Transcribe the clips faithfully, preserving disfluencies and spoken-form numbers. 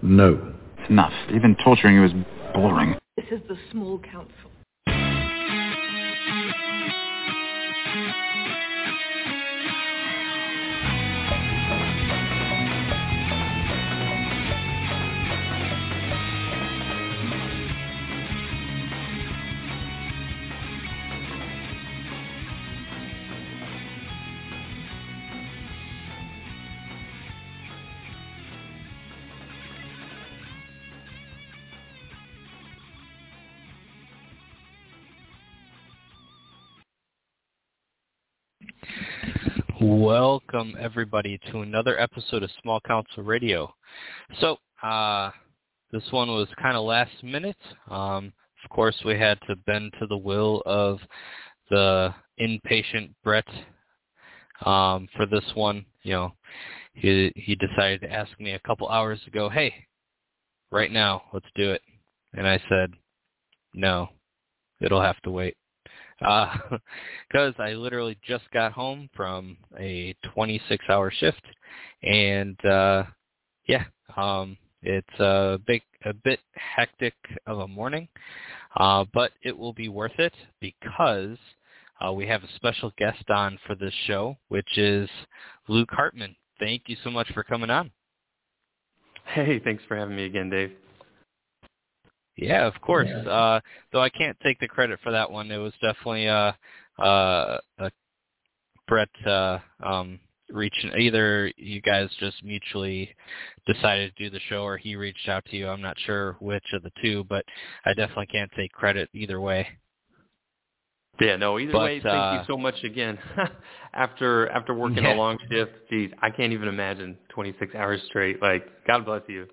No. It's enough. Even torturing you is boring. This is the small council. Welcome, everybody, to another episode of Small Council Radio. So, uh, this one was kind of last minute. Um, of course, we had to bend to the will of the inpatient Brett um, for this one. You know, he he decided to ask me a couple hours ago, hey, right now, let's do it. And I said, no, it'll have to wait. Because uh, I literally just got home from a twenty-six hour shift, and uh, yeah, um, it's a big, a bit hectic of a morning, uh, but it will be worth it because uh, we have a special guest on for this show, which is Luke Hartman. Thank you so much for coming on. Hey, thanks for having me again, Dave. Yeah, of course. Uh, though I can't take the credit for that one. It was definitely uh, uh, uh, Brett uh, um, reaching. Either you guys just mutually decided to do the show, or he reached out to you. I'm not sure which of the two, but I definitely can't take credit either way. Yeah, no. Either but, way, thank uh, you so much again. after after working yeah. a long shift, geez, I can't even imagine twenty-six hours straight. Like, God bless you.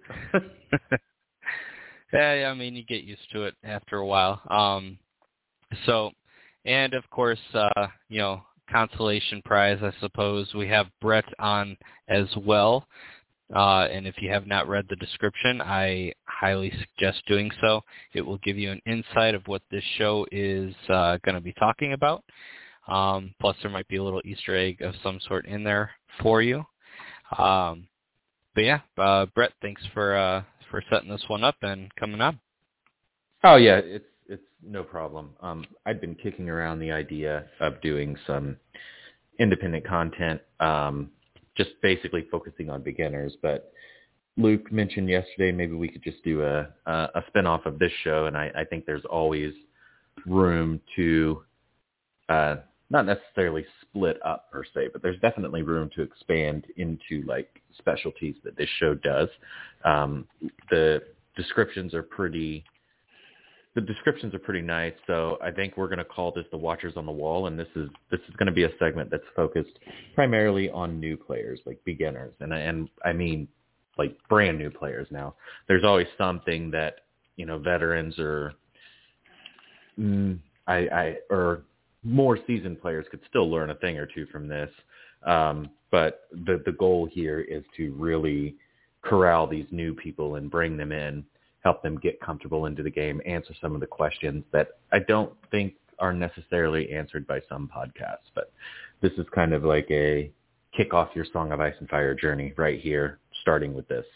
Yeah, I mean, you get used to it after a while. Um, so, and of course, uh, you know, consolation prize, I suppose. We have Brett on as well. Uh, and if you have not read the description, I highly suggest doing so. It will give you an insight of what this show is uh, going to be talking about. Um, plus, there might be a little Easter egg of some sort in there for you. Um, but yeah, uh, Brett, thanks for uh, for setting this one up and coming on. Oh yeah, it's it's no problem. Um, I've been kicking around the idea of doing some independent content, um, just basically focusing on beginners. But Luke mentioned yesterday maybe we could just do a a, a spinoff of this show, and I, I think there's always room to uh, not necessarily split up per se, but there's definitely room to expand into like specialties that this show does. Um, the descriptions are pretty, the descriptions are pretty nice. So I think we're going to call this the Watchers on the Wall. And this is, this is going to be a segment that's focused primarily on new players, like beginners. And, and I mean, like brand new players now. There's always something that, you know, veterans or, mm, I, I, or more seasoned players could still learn a thing or two from this. Um, but the, the goal here is to really corral these new people and bring them in, help them get comfortable into the game, answer some of the questions that I don't think are necessarily answered by some podcasts. But this is kind of like a kick off your Song of Ice and Fire journey right here, starting with this.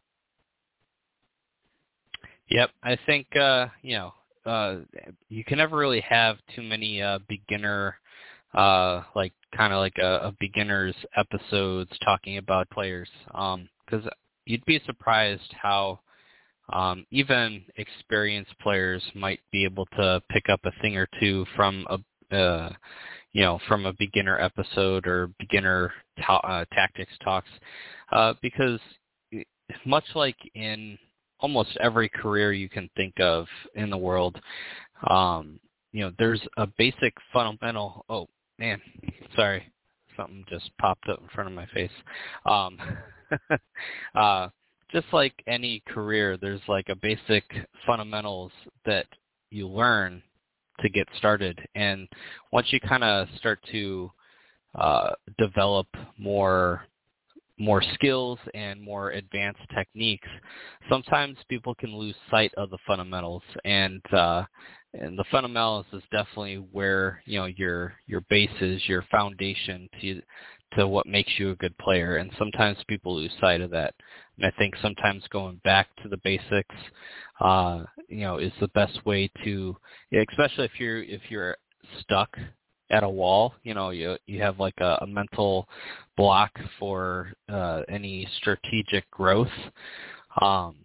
Yep, I think, uh, you know, Uh, you can never really have too many uh, beginner, uh, like kind of like a, a beginner's episodes talking about players, because um, you'd be surprised how um, even experienced players might be able to pick up a thing or two from a, uh, you know, from a beginner episode or beginner ta- uh, tactics talks, uh, because much like in almost every career you can think of in the world, um, you know, there's a basic fundamental, oh man, sorry, something just popped up in front of my face. Um, uh, just like any career, there's like a basic fundamentals that you learn to get started. And once you kind of start to uh, develop more more skills and more advanced techniques, sometimes people can lose sight of the fundamentals, and uh, and the fundamentals is definitely where, you know, your your base is, your foundation to to what makes you a good player. And sometimes people lose sight of that. And I think sometimes going back to the basics, uh, you know, is the best way to, especially if you're if you're stuck at a wall, you know, you you have like a, a mental block for uh, any strategic growth. Um,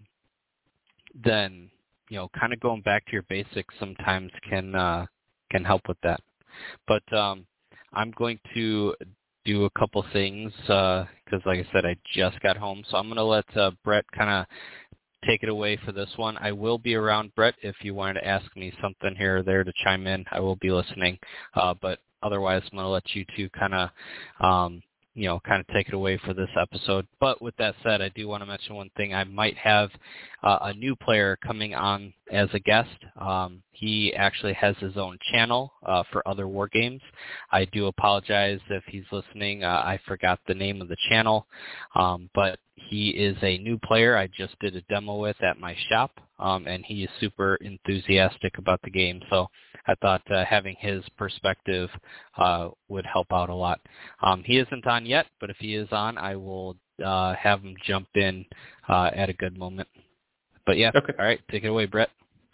then you know, kind of going back to your basics sometimes can uh, can help with that. But um, I'm going to do a couple things because, uh, like I said, I just got home. So I'm going to let uh, Brett kind of take it away for this one. I will be around, Brett, if you wanted to ask me something here or there to chime in. I will be listening. Uh, but otherwise, I'm going to let you two kind of, um, you know, kind of take it away for this episode. But with that said, I do want to mention one thing. I might have uh, a new player coming on as a guest. Um, he actually has his own channel uh, for other war games. I do apologize if he's listening. Uh, I forgot the name of the channel, um, but he is a new player I just did a demo with at my shop, um, and he is super enthusiastic about the game. So I thought uh, having his perspective uh, would help out a lot. Um, he isn't on yet, but if he is on, I will uh, have him jump in uh, at a good moment. But yeah, okay. All right, take it away, Brett.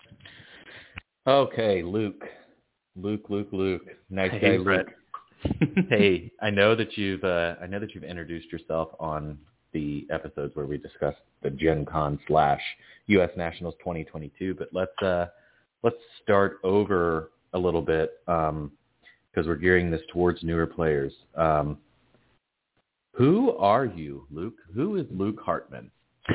Okay, Luke. Luke, Luke, Luke. Nice hey, guy, Brett. Luke. Hey, I know that you've uh, I know that you've introduced yourself on the episodes where we discussed the Gen Con slash U S Nationals twenty twenty-two, but let's uh, let's start over a little bit because um, we're gearing this towards newer players. Um, who are you, Luke? Who is Luke Hartman?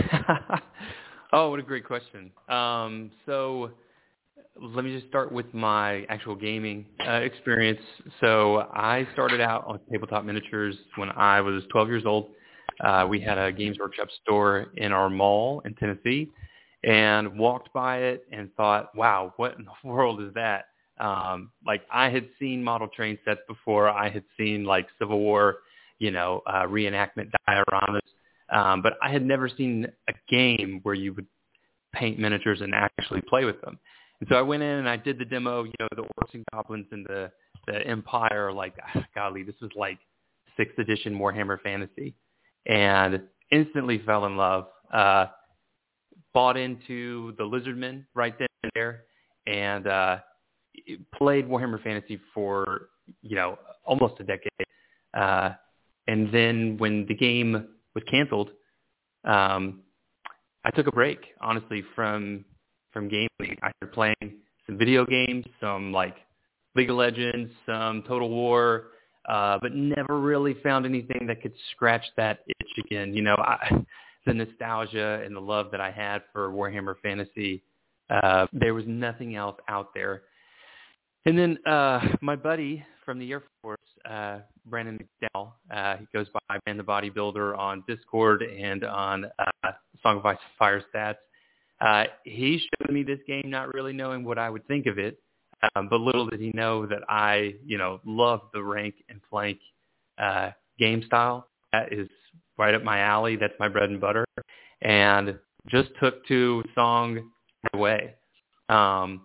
Oh, what a great question. Um, so let me just start with my actual gaming uh, experience. So I started out on tabletop miniatures when I was twelve years old. Uh, we had a Games Workshop store in our mall in Tennessee and walked by it and thought, wow, what in the world is that? Um, like I had seen model train sets before. I had seen like Civil War, you know, uh, reenactment dioramas. Um, but I had never seen a game where you would paint miniatures and actually play with them. And so I went in and I did the demo, you know, the Orcs and Goblins and the, the Empire, like, golly, this was like sixth edition Warhammer Fantasy. And instantly fell in love, uh, bought into the Lizardmen right then and there, and uh, played Warhammer Fantasy for, you know, almost a decade. Uh, and then when the game was canceled, um, I took a break, honestly, from from gaming. I started playing some video games, some like League of Legends, some Total War, uh, but never really found anything that could scratch that itch again. You know, I, the nostalgia and the love that I had for Warhammer Fantasy, uh, there was nothing else out there. And then uh, my buddy from the Air Force, uh, Brandon McDowell, uh, he goes by Brand the Bodybuilder on Discord and on uh, Song of Ice and Fire Stats. Uh, he showed me this game not really knowing what I would think of it, um, but little did he know that I, you know, love the rank and flank uh, game style. That is right up my alley. That's my bread and butter. And just took to Song right away. Um,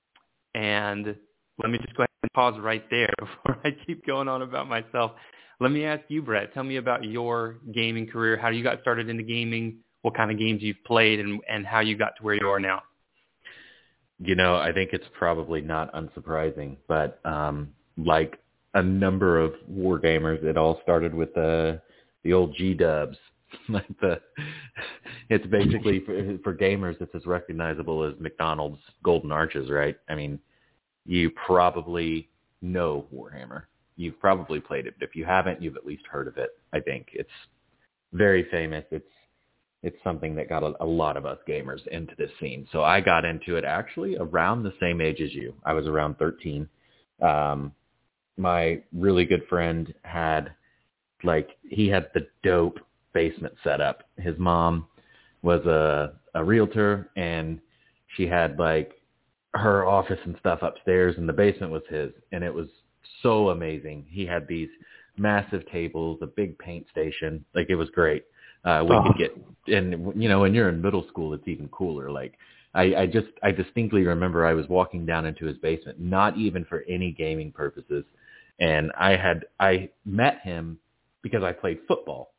and let me just go ahead and pause right there before I keep going on about myself. Let me ask you, Brett, tell me about your gaming career, how you got started into gaming, what kind of games you've played, and, and how you got to where you are now. You know, I think it's probably not unsurprising, but um, like a number of war gamers, it all started with the the old G-dubs. Like the, it's basically for, for gamers, it's as recognizable as McDonald's Golden Arches, right? I mean, you probably know Warhammer. You've probably played it, but if you haven't, you've at least heard of it. I think it's very famous. It's it's something that got a, a lot of us gamers into this scene. So I got into it actually around the same age as you. I was around thirteen. Um, my really good friend had, like, he had the dope basement set up. His mom was a, a realtor, and she had, like, her office and stuff upstairs, and the basement was his, and it was so amazing. He had these massive tables, a big paint station. Like, it was great. Uh, we oh. could get, and you know, when you're in middle school, it's even cooler. Like, I, I just, I distinctly remember I was walking down into his basement, not even for any gaming purposes, and I had, I met him because I played football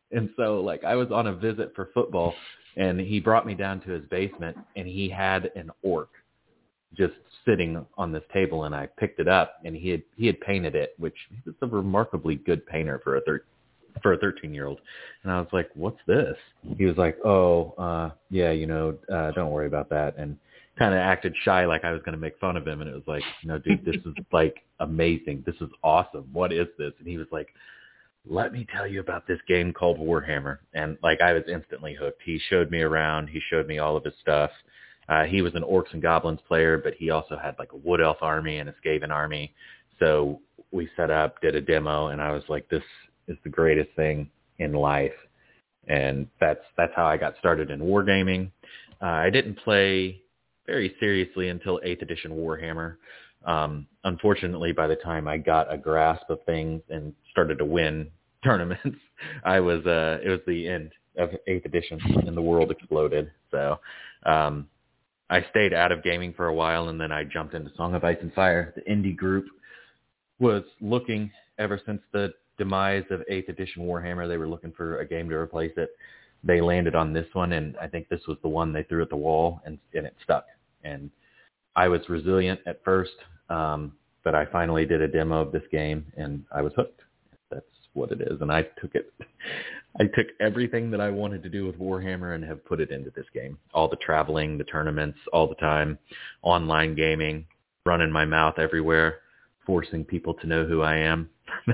And so, like, I was on a visit for football, and he brought me down to his basement, and he had an orc just sitting on this table, and I picked it up, and he had he had painted it, which he was a remarkably good painter for a thir- for a thirteen-year-old. And I was like, "What's this?" He was like, "Oh, uh, yeah, you know, uh, don't worry about that," and kind of acted shy, like I was going to make fun of him. And it was like, "No, dude, this is like amazing. This is awesome. What is this?" And he was like, "Let me tell you about this game called Warhammer." And like, I was instantly hooked. He showed me around. He showed me all of his stuff. Uh, he was an Orcs and Goblins player, but he also had like a Wood Elf army and a Skaven army. So we set up, did a demo, and I was like, this is the greatest thing in life. And that's that's how I got started in wargaming. Uh, I didn't play very seriously until eighth edition Warhammer. Um, unfortunately, by the time I got a grasp of things and started to win tournaments, I was uh, it was the end of eighth edition, and the world exploded. So um, I stayed out of gaming for a while, and then I jumped into Song of Ice and Fire. The indie group was looking ever since the demise of eighth edition Warhammer. They were looking for a game to replace it. They landed on this one, and I think this was the one they threw at the wall, and, and it stuck. And I was resilient at first, um, but I finally did a demo of this game, and I was hooked. That's what it is. And I took it. I took everything that I wanted to do with Warhammer and have put it into this game. All the traveling, the tournaments, all the time, online gaming, running my mouth everywhere, forcing people to know who I am.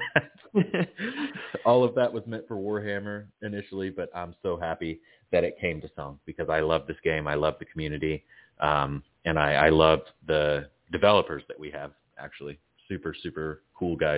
All of that was meant for Warhammer initially, but I'm so happy that it came to Song because I love this game. I love the community. Um, and I, I love the developers that we have, actually. Super, super cool guys.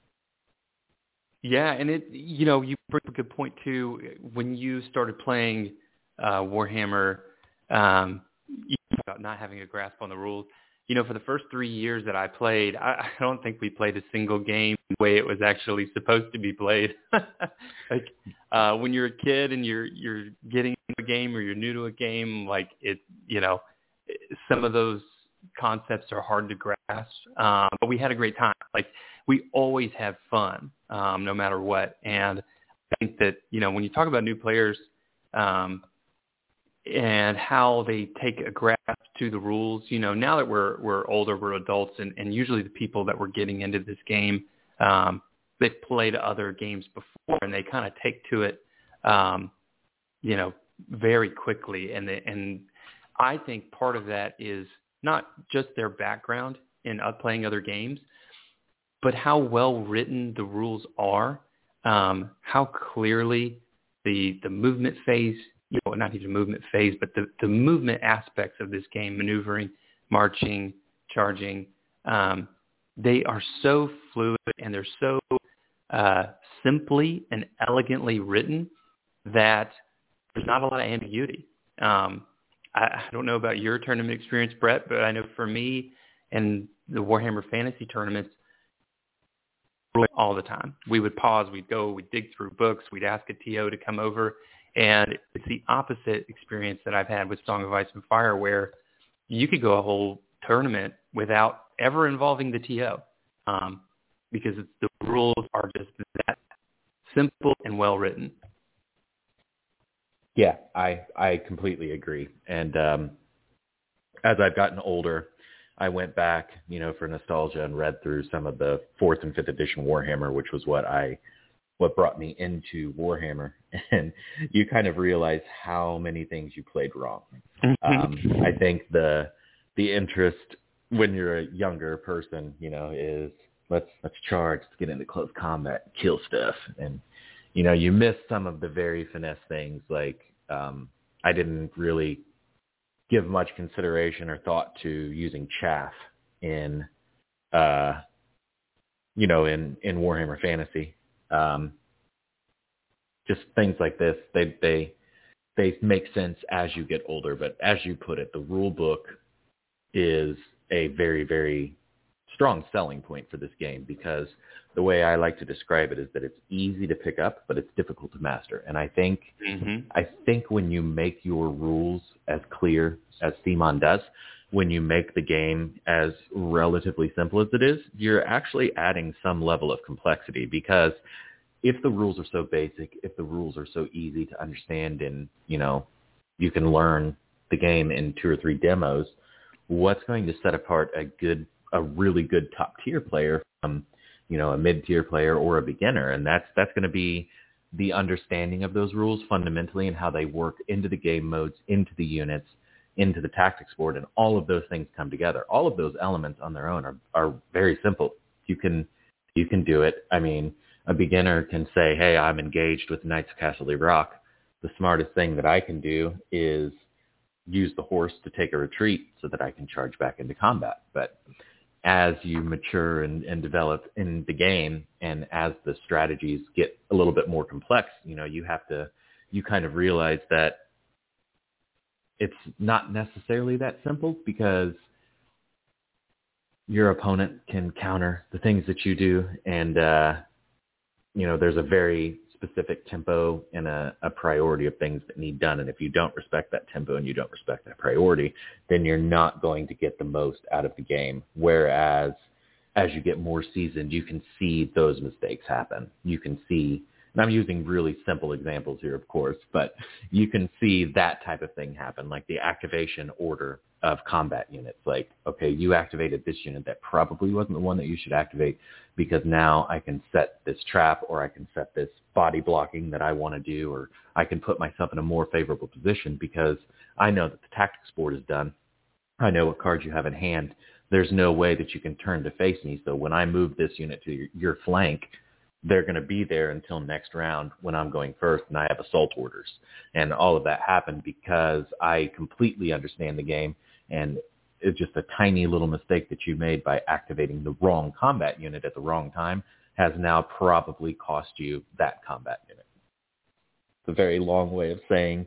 Yeah, and it, you know, you bring up a good point too. When you started playing uh, Warhammer, um, you talked about not having a grasp on the rules. You know, for the first three years that I played, I, I don't think we played a single game the way it was actually supposed to be played. Like uh, when you're a kid and you're you're getting into a game or you're new to a game, like it, you know, some of those concepts are hard to grasp. Um, but we had a great time. Like we always have fun, um, no matter what. And I think that, you know, when you talk about new players um, and how they take a grasp to the rules, you know, now that we're we're older, we're adults, and, and usually the people that were getting into this game, um, they've played other games before, and they kind of take to it, um, you know, very quickly. And they, and I think part of that is not just their background in uh, playing other games, but how well written the rules are, um, how clearly the the movement phase, you know, not even movement phase, but the, the movement aspects of this game, maneuvering, marching, charging, um, they are so fluid and they're so uh, simply and elegantly written that there's not a lot of ambiguity. Um, I, I don't know about your tournament experience, Brett, but I know for me and the Warhammer Fantasy tournaments, all the time. We would pause, we'd go, we'd dig through books, we'd ask a T O to come over, and it's the opposite experience that I've had with Song of Ice and Fire, where you could go a whole tournament without ever involving the T O, um, because it's, the rules are just that simple and well written. Yeah, I I completely agree. And um, as I've gotten older, I went back, you know, for nostalgia and read through some of the fourth and fifth edition Warhammer, which was what I, what brought me into Warhammer. And you kind of realize how many things you played wrong. um, I think the, the interest when you're a younger person, you know, is let's, let's charge, let's get into close combat, kill stuff. And, you know, you miss some of the very finesse things. Like, um, I didn't really give much consideration or thought to using chaff in, uh, you know, in, in Warhammer Fantasy. Um, just things like this, they, they, they make sense as you get older, but as you put it, the rule book is a very, very strong selling point for this game, because the way I like to describe it is that it's easy to pick up, but it's difficult to master. And I think, mm-hmm. I think when you make your rules as clear as CMON does, when you make the game as relatively simple as it is, you're actually adding some level of complexity, because if the rules are so basic, if the rules are so easy to understand and, you know, you can learn the game in two or three demos, what's going to set apart a good, a really good top tier player from, you know, a mid tier player or a beginner? And that's, that's going to be the understanding of those rules fundamentally and how they work into the game modes, into the units, into the tactics board, and all of those things come together. All of those elements on their own are, are very simple. You can, you can do it. I mean, a beginner can say, hey, I'm engaged with Knights of Casterly Rock. The smartest thing that I can do is use the horse to take a retreat so that I can charge back into combat. But as you mature and, and develop in the game, and as the strategies get a little bit more complex, you know, you have to, you kind of realize that it's not necessarily that simple, because your opponent can counter the things that you do. And, uh, you know, there's a very specific tempo and a, a priority of things that need done. And if you don't respect that tempo and you don't respect that priority, then you're not going to get the most out of the game. Whereas as you get more seasoned, you can see those mistakes happen. You can see, and I'm using really simple examples here, of course, but you can see that type of thing happen, like the activation order of combat units. Like, okay, you activated this unit that probably wasn't the one that you should activate, because now I can set this trap, or I can set this body blocking that I want to do, or I can put myself in a more favorable position because I know that the tactics board is done. I know what cards you have in hand. There's no way that you can turn to face me. So when I move this unit to your, your flank, they're going to be there until next round when I'm going first and I have assault orders. And all of that happened because I completely understand the game, and it's just a tiny little mistake that you made by activating the wrong combat unit at the wrong time has now probably cost you that combat unit. It's a very long way of saying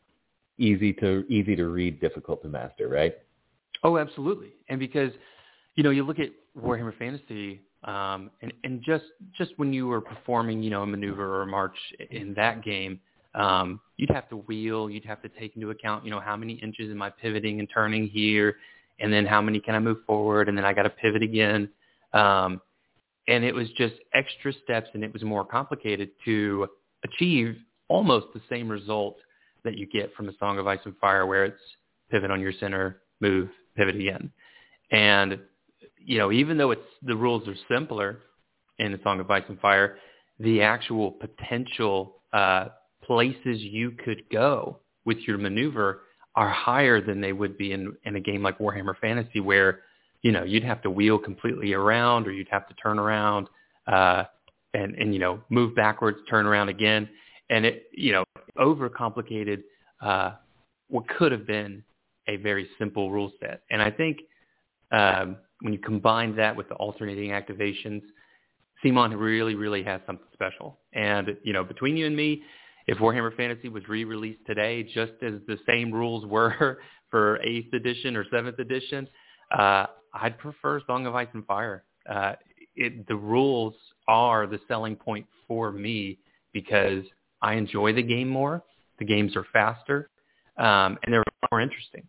easy to easy to read, difficult to master, right? Oh, absolutely. And because, you know, you look at Warhammer Fantasy, um, and, and just just when you were performing, you know, a maneuver or a march in that game, um, you'd have to wheel, you'd have to take into account, you know, how many inches am I pivoting and turning here, and then how many can I move forward, and then I got to pivot again. Um, and it was just extra steps, and it was more complicated to achieve almost the same result that you get from a Song of Ice and Fire, where it's pivot on your center, move, pivot again. And, you know, even though it's the rules are simpler in the Song of Ice and Fire, the actual potential uh, places you could go with your maneuver are higher than they would be in, in a game like Warhammer Fantasy, where, you know, you'd have to wheel completely around, or you'd have to turn around uh, and, and, you know, move backwards, turn around again. And it, you know, overcomplicated uh, what could have been a very simple rule set. And I think um, when you combine that with the alternating activations, CMON really, really has something special. And, you know, between you and me, if Warhammer Fantasy was re-released today, just as the same rules were for eighth edition or seventh edition, uh, I'd prefer Song of Ice and Fire. Uh, it, the rules are the selling point for me because I enjoy the game more. The games are faster, um, and they're more interesting.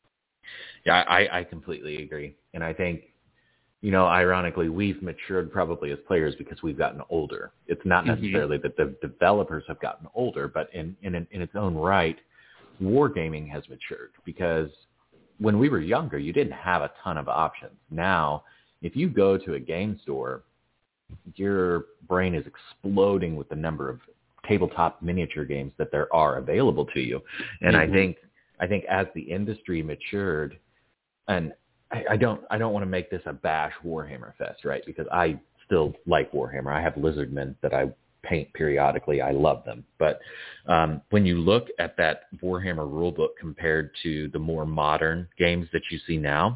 Yeah, I, I completely agree. And I think, you know, ironically, we've matured probably as players because we've gotten older. It's not necessarily mm-hmm. that the developers have gotten older, but in, in, in its own right, wargaming has matured, because when we were younger, you didn't have a ton of options. Now, if you go to a game store, your brain is exploding with the number of tabletop miniature games that there are available to you. And mm-hmm. I think I think as the industry matured, and I, I don't I don't want to make this a bash Warhammer Fest, right? Because I still like Warhammer. I have Lizardmen that I paint periodically. I love them. But um, when you look at that Warhammer rulebook compared to the more modern games that you see now,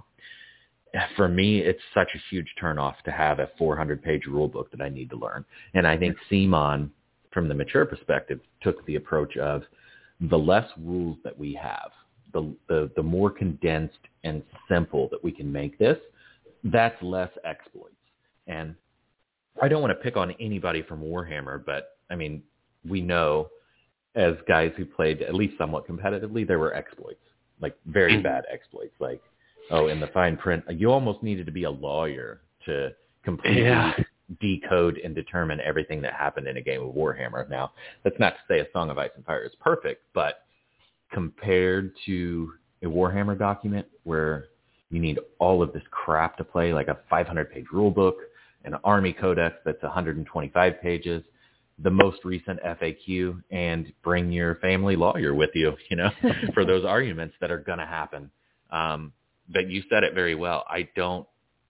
for me, it's such a huge turnoff to have a four hundred page rulebook that I need to learn. And I think CMON, from the mature perspective, took the approach of the less rules that we have, the, the, the more condensed and simple that we can make this, that's less exploits. And I don't want to pick on anybody from Warhammer, but, I mean, we know as guys who played at least somewhat competitively, there were exploits, like very bad exploits. Like, oh, in the fine print, you almost needed to be a lawyer to completely, yeah. decode and determine everything that happened in a game of Warhammer. Now, that's not to say A Song of Ice and Fire is perfect, but compared to a Warhammer document where you need all of this crap to play, like a five hundred page rule book, an army codex that's one hundred twenty-five pages, the most recent F A Q, and bring your family lawyer with you, you know, for those arguments that are going to happen. Um, but you said it very well. I don't,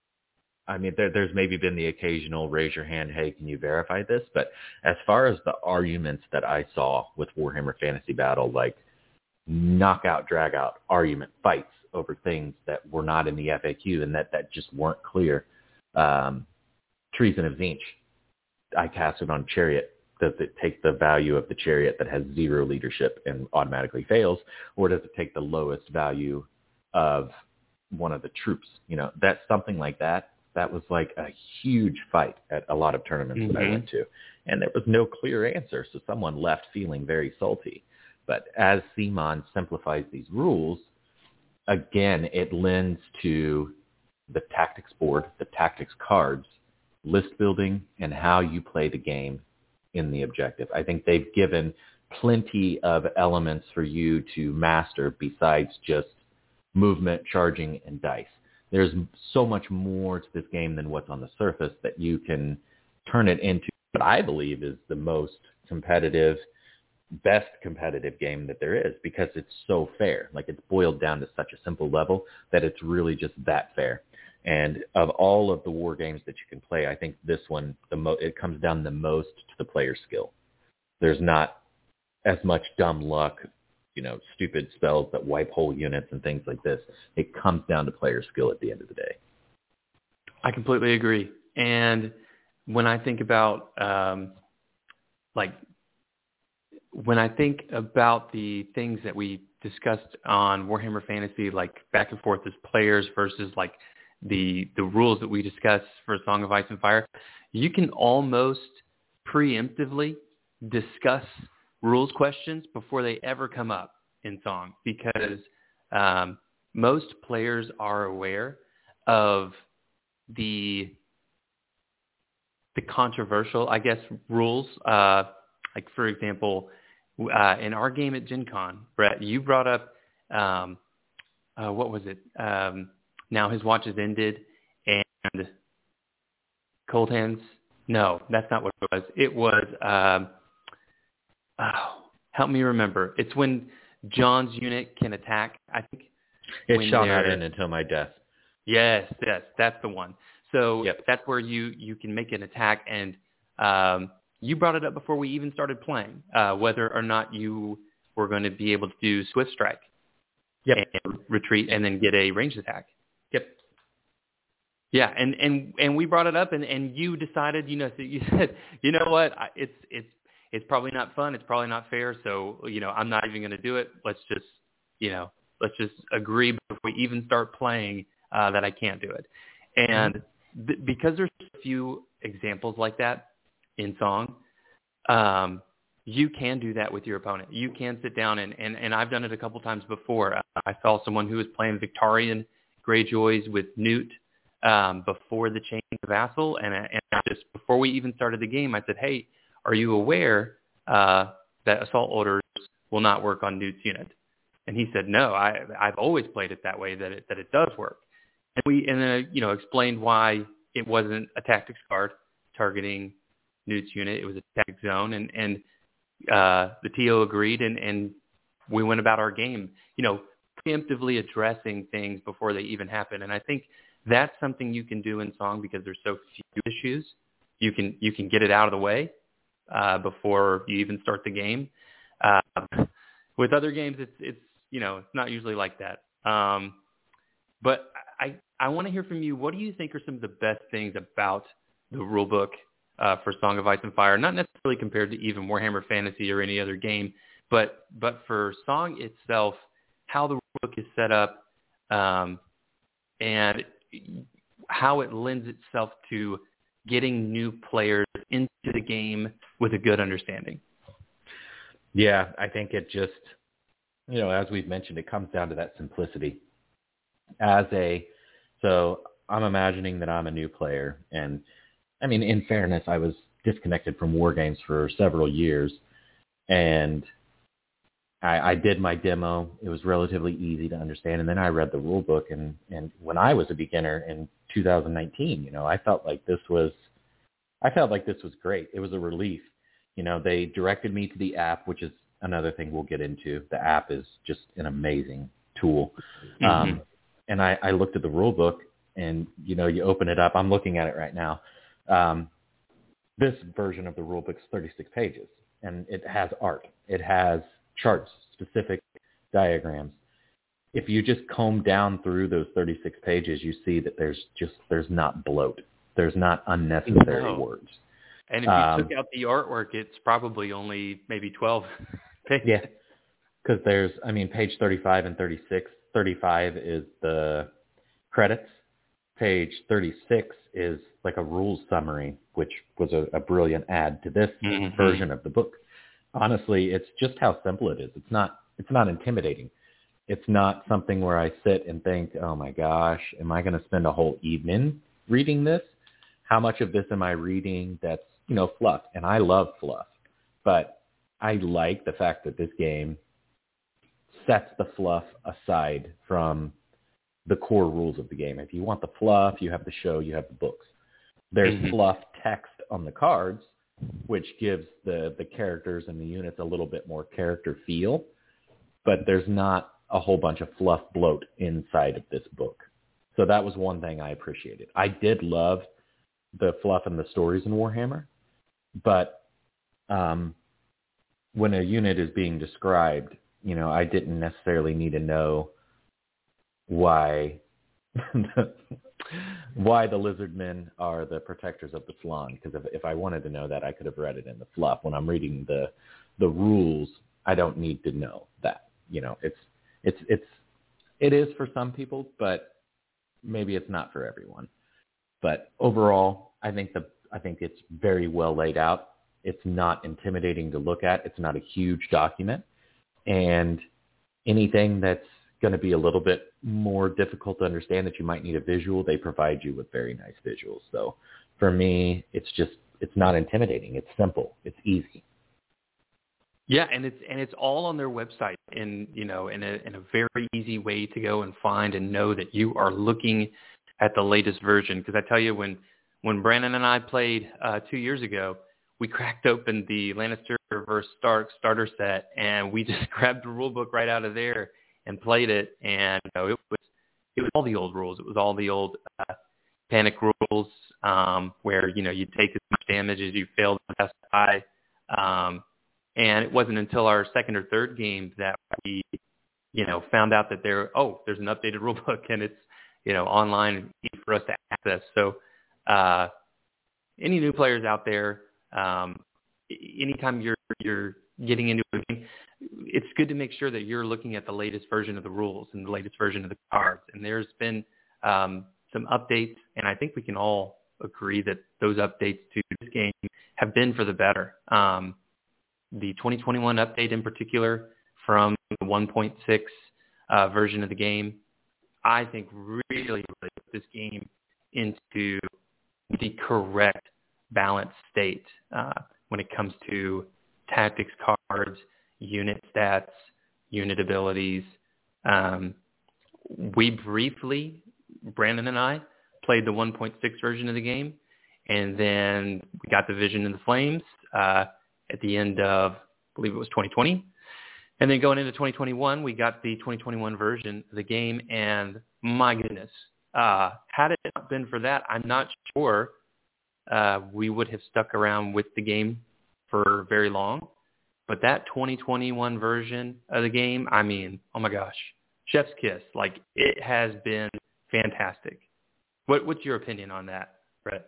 I mean, there, there's maybe been the occasional raise your hand, hey, can you verify this? But as far as the arguments that I saw with Warhammer Fantasy Battle, like knockout, drag out argument fights over things that were not in the F A Q and that, that just weren't clear. Um, Treason of Tzeentch, I cast it on Chariot. Does it take the value of the Chariot that has zero leadership and automatically fails, or does it take the lowest value of one of the troops? You know, that's something like that. That was like a huge fight at a lot of tournaments mm-hmm. that I went to. And there was no clear answer, so someone left feeling very salty. But as C M O N simplifies these rules, again, it lends to the tactics board, the tactics cards, list building, and how you play the game in the objective. I think they've given plenty of elements for you to master besides just movement, charging, and dice. There's so much more to this game than what's on the surface that you can turn it into what I believe is the most competitive, best competitive game that there is, because it's so fair. Like, it's boiled down to such a simple level that it's really just that fair. And of all of the war games that you can play, I think this one, the mo- it comes down the most to the player skill. There's not as much dumb luck, you know, stupid spells that wipe whole units and things like this. It comes down to player skill at the end of the day. I completely agree. And when I think about, um, like, when I think about the things that we discussed on Warhammer Fantasy, like back and forth as players versus like the the rules that we discussed for Song of Ice and Fire, you can almost preemptively discuss rules questions before they ever come up in Song, because um, most players are aware of the the controversial, I guess, rules. Uh, like, for example, uh, in our game at Gen Con, Brett, you brought up, um, uh, what was it? Um, Now His Watch Has Ended and Cold Hands. No, that's not what it was. It was, um, oh, help me remember. It's when John's unit can attack, I think. It shall not end until my death. Yes, yes, that's the one. So yep. That's where you, you can make an attack, and um, you brought it up before we even started playing, uh, whether or not you were going to be able to do Swift Strike yep. and retreat and then get a ranged attack. Yep. Yeah, and, and, and we brought it up, and, and you decided, you know, so you said, you know what, I, it's it's it's probably not fun, it's probably not fair, so, you know, I'm not even going to do it. Let's just, you know, let's just agree before we even start playing uh, that I can't do it. And th- because there's a few examples like that in Song, um, you can do that with your opponent. You can sit down, and, and, and I've done it a couple times before. Uh, I saw someone who was playing Victorian Greyjoys with Newt um, before the change of Vassal, and, and just before we even started the game, I said, hey, are you aware uh, that Assault Orders will not work on Newt's unit? And he said, no, I, I've always played it that way, that it, that it does work. And we and then I, you know, explained why it wasn't a tactics card targeting Newt's unit. It was a tactics zone, and, and uh, the T O agreed, and, and we went about our game, you know, preemptively addressing things before they even happen. And I think that's something you can do in Song because there's so few issues. You can you can get it out of the way uh, before you even start the game. Uh, with other games, it's it's you know it's not usually like that. Um, but I I want to hear from you. What do you think are some of the best things about the rule book uh, for Song of Ice and Fire? Not necessarily compared to even Warhammer Fantasy or any other game, but but for Song itself, how the rule book is set up, um, and how it lends itself to getting new players into the game with a good understanding. Yeah, I think it just, you know, as we've mentioned, it comes down to that simplicity. As a, so I'm imagining that I'm a new player, and I mean, in fairness, I was disconnected from war games for several years, and I, I did my demo. It was relatively easy to understand, and then I read the rule book. And, and when I was a beginner in two thousand nineteen, you know, I felt like this was, I felt like this was great. It was a relief. You know, they directed me to the app, which is another thing we'll get into. The app is just an amazing tool. Mm-hmm. Um, and I, I looked at the rule book, and, you know, you open it up. I'm looking at it right now. Um, this version of the rule book is thirty-six pages, and it has art. It has charts, specific diagrams. If you just comb down through those thirty-six pages, you see that there's just, there's not bloat. There's not unnecessary no. words. And if you um, took out the artwork, it's probably only maybe twelve pages. Yeah, because there's, I mean, page thirty-five and thirty-six. thirty-five is the credits. Page thirty-six is like a rules summary, which was a, a brilliant add to this mm-hmm. version of the book. Honestly, it's just how simple it is. It's not, it's not intimidating. It's not something where I sit and think, oh my gosh, am I going to spend a whole evening reading this? How much of this am I reading that's, you know, fluff? And I love fluff, but I like the fact that this game sets the fluff aside from the core rules of the game. If you want the fluff, you have the show, you have the books. There's mm-hmm. fluff text on the cards, which gives the, the characters and the units a little bit more character feel, but there's not a whole bunch of fluff bloat inside of this book. So that was one thing I appreciated. I did love the fluff and the stories in Warhammer, but um, when a unit is being described, you know, I didn't necessarily need to know why why the lizardmen are the protectors of the Flan, because if, if I wanted to know that, I could have read it in the fluff. When I'm reading the the rules, I don't need to know that. You know, it's it's it's it is for some people, but maybe it's not for everyone. But overall, I think the I think it's very well laid out. It's not intimidating to look at. It's not a huge document, and anything that's going to be a little bit more difficult to understand that you might need a visual, they provide you with very nice visuals. So for me, it's just, it's not intimidating. It's simple. It's easy. Yeah. And it's, and it's all on their website in, you know, in a, in a very easy way to go and find and know that you are looking at the latest version. Cause I tell you, when, when Brandon and I played uh, two years ago, we cracked open the Lannister versus Stark starter set, and we just grabbed the rule book right out of there and played it, and you know, it was it was all the old rules. It was all the old uh, panic rules, um, where you know you take as much damage as you fail to testify. Um, and it wasn't until our second or third game that we, you know, found out that there oh there's an updated rule book, and it's you know online for us to access. So uh, any new players out there, um, anytime you're you're getting into a game, it's good to make sure that you're looking at the latest version of the rules and the latest version of the cards. And there's been um, some updates, and I think we can all agree that those updates to this game have been for the better. Um, the twenty twenty-one update in particular from the one point six uh, version of the game, I think really, really put this game into the correct balanced state uh, when it comes to tactics cards, unit stats, unit abilities. Um, we briefly, Brandon and I, played the one point six version of the game, and then we got the Vision and the Flames uh, at the end of, I believe it was twenty twenty. And then going into twenty twenty-one, we got the twenty twenty-one version of the game, and my goodness, uh, had it not been for that, I'm not sure uh, we would have stuck around with the game for very long. But that twenty twenty-one version of the game, I mean, oh my gosh, chef's kiss. Like, it has been fantastic. What, what's your opinion on that, Brett?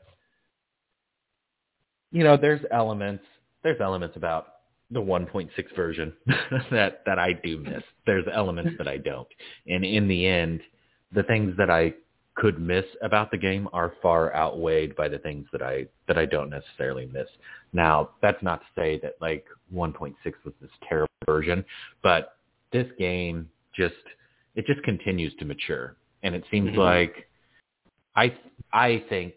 You know, there's elements, there's elements about the one point six version that, that I do miss. There's elements that I don't. And in the end, the things that I could miss about the game are far outweighed by the things that I that I don't necessarily miss. Now, that's not to say that like one point six was this terrible version, but this game just it just continues to mature, and it seems mm-hmm. like I I think that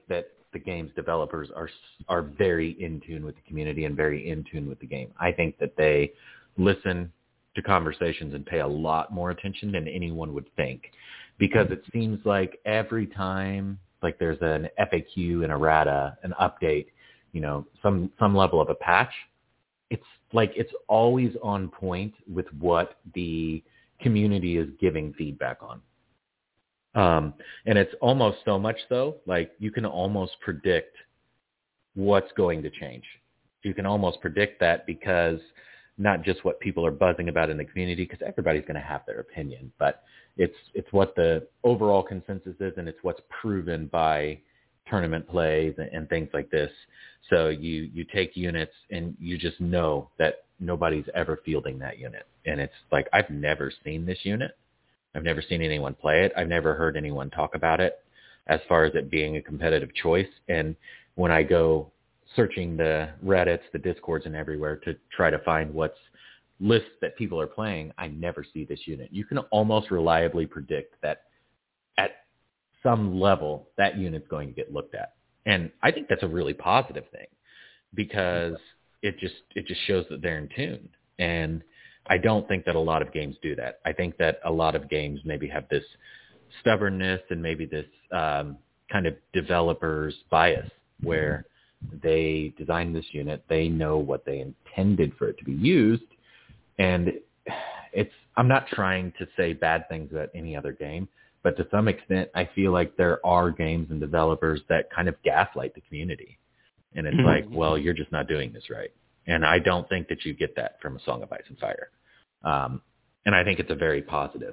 the game's developers are are very in tune with the community and very in tune with the game. I think that they listen to conversations and pay a lot more attention than anyone would think, because it seems like every time, like there's an F A Q, an errata, an update, you know, some some level of a patch, it's like it's always on point with what the community is giving feedback on. Um, and it's almost so much so, like you can almost predict what's going to change. You can almost predict that, because not just what people are buzzing about in the community, because everybody's going to have their opinion, but it's it's what the overall consensus is, and it's what's proven by tournament plays and, and things like this. So you, you take units and you just know that nobody's ever fielding that unit. And it's like, I've never seen this unit. I've never seen anyone play it. I've never heard anyone talk about it as far as it being a competitive choice. And when I go searching the Reddits, the Discords, and everywhere to try to find what's lists that people are playing, I never see this unit. You can almost reliably predict that at some level that unit's going to get looked at. And I think that's a really positive thing, because it just it just shows that they're in tune. And I don't think that a lot of games do that. I think that a lot of games maybe have this stubbornness and maybe this um, kind of developer's bias, where they designed this unit, they know what they intended for it to be used, and it's I'm not trying to say bad things about any other game, but to some extent, I feel like there are games and developers that kind of gaslight the community. And it's mm-hmm. like, well, you're just not doing this right. And I don't think that you get that from A Song of Ice and Fire. Um, and I think it's a very positive.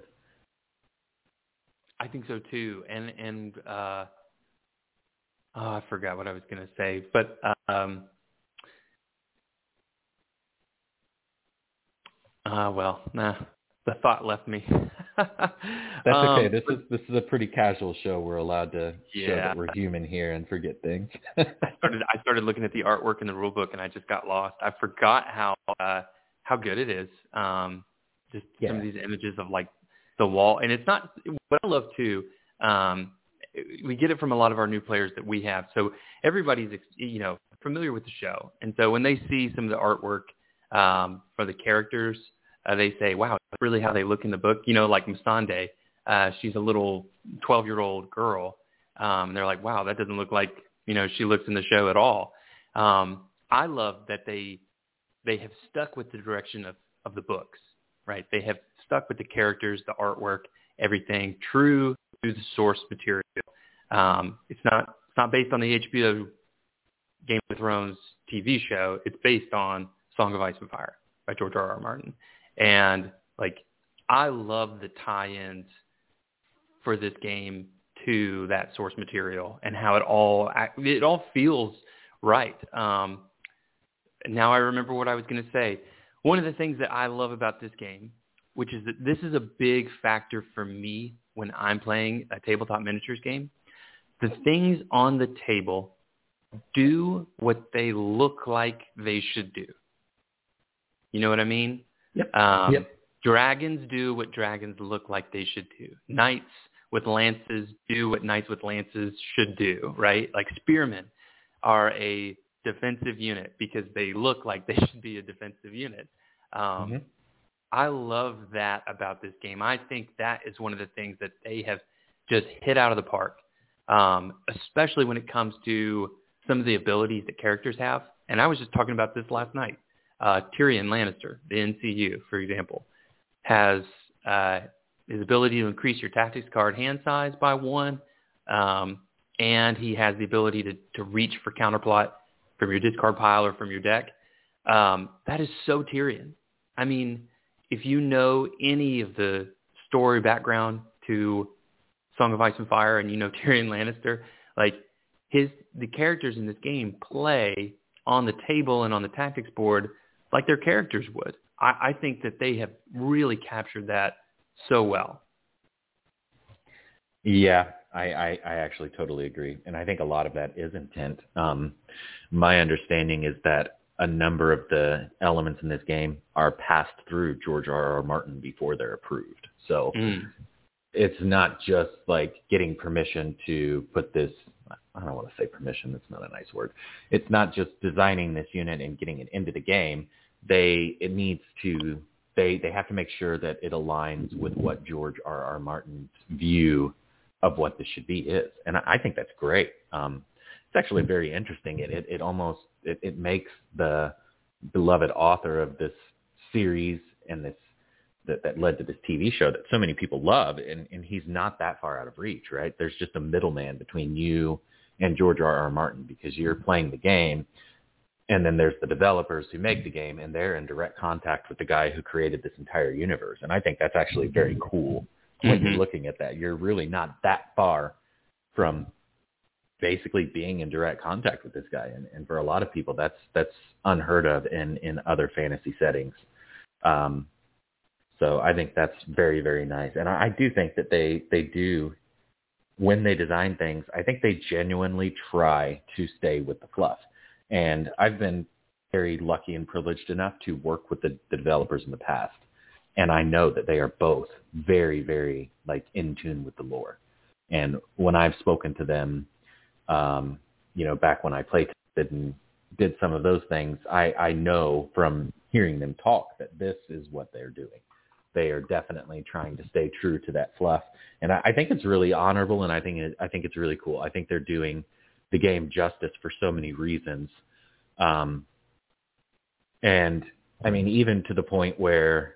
I think so too. And, and uh, oh, I forgot what I was going to say, but um, uh, well, nah, the thought left me. That's okay. Um, this is this is a pretty casual show. We're allowed to yeah. show that we're human here and forget things. I started I started looking at the artwork in the rule book, and I just got lost. I forgot how uh, how good it is. Um, just yeah. some of these images of like the wall, and it's not what I love too. Um, we get it from a lot of our new players that we have, so everybody's you know familiar with the show, and so when they see some of the artwork um, for the characters. Uh, they say, wow, that's really how they look in the book. You know, like Missandei, uh, she's a little twelve-year-old girl. Um, and they're like, wow, that doesn't look like, you know, she looks in the show at all. Um, I love that they they have stuck with the direction of, of the books, right? They have stuck with the characters, the artwork, everything, true to the source material. Um, it's not it's not based on the H B O Game of Thrones T V show. It's based on Song of Ice and Fire by George R. R. Martin. And, like, I love the tie-ins for this game to that source material and how it all it all feels right. Um, now I remember what I was going to say. One of the things that I love about this game, which is that this is a big factor for me when I'm playing a tabletop miniatures game, the things on the table do what they look like they should do. You know what I mean? Yep. Um, yep. Dragons do what dragons look like they should do. Knights with lances do what knights with lances should do, right? Like spearmen are a defensive unit because they look like they should be a defensive unit. Um, mm-hmm. I love that about this game. I think that is one of the things that they have just hit out of the park, um, especially when it comes to some of the abilities that characters have. And I was just talking about this last night. Uh, Tyrion Lannister, the N C U, for example, has uh, his ability to increase your tactics card hand size by one, um, and he has the ability to, to reach for counterplot from your discard pile or from your deck. Um, that is so Tyrion. I mean, if you know any of the story background to Song of Ice and Fire and you know Tyrion Lannister, like his the characters in this game play on the table and on the tactics board like their characters would. I, I think that they have really captured that so well. Yeah, I, I, I actually totally agree. And I think a lot of that is intent. Um, my understanding is that a number of the elements in this game are passed through George R. R. Martin before they're approved. So mm. it's not just like getting permission to put this, I don't want to say permission. That's not a nice word. It's not just designing this unit and getting it into the game. They it needs to they they have to make sure that it aligns with what George R. R. Martin's view of what this should be is, and I, I think that's great. Um, it's actually very interesting. It it, it almost it, it makes the beloved author of this series and this that, that led to this T V show that so many people love, and, and he's not that far out of reach, right? There's just a middleman between you and George R. R. Martin, because you're playing the game, and then there's the developers who make the game, and they're in direct contact with the guy who created this entire universe. And I think that's actually very cool when mm-hmm. you're looking at that. You're really not that far from basically being in direct contact with this guy. And, and for a lot of people, that's that's unheard of in, in other fantasy settings. Um, so I think that's very, very nice. And I, I do think that they, they do, when they design things, I think they genuinely try to stay with the fluff. And I've been very lucky and privileged enough to work with the, the developers in the past. And I know that they are both very, very like in tune with the lore. And when I've spoken to them, um, you know, back when I played and did some of those things, I, I know from hearing them talk that this is what they're doing. They are definitely trying to stay true to that fluff. And I, I think it's really honorable, and I think it, I think it's really cool. I think they're doing the game justice for so many reasons. Um, and, I mean, even to the point where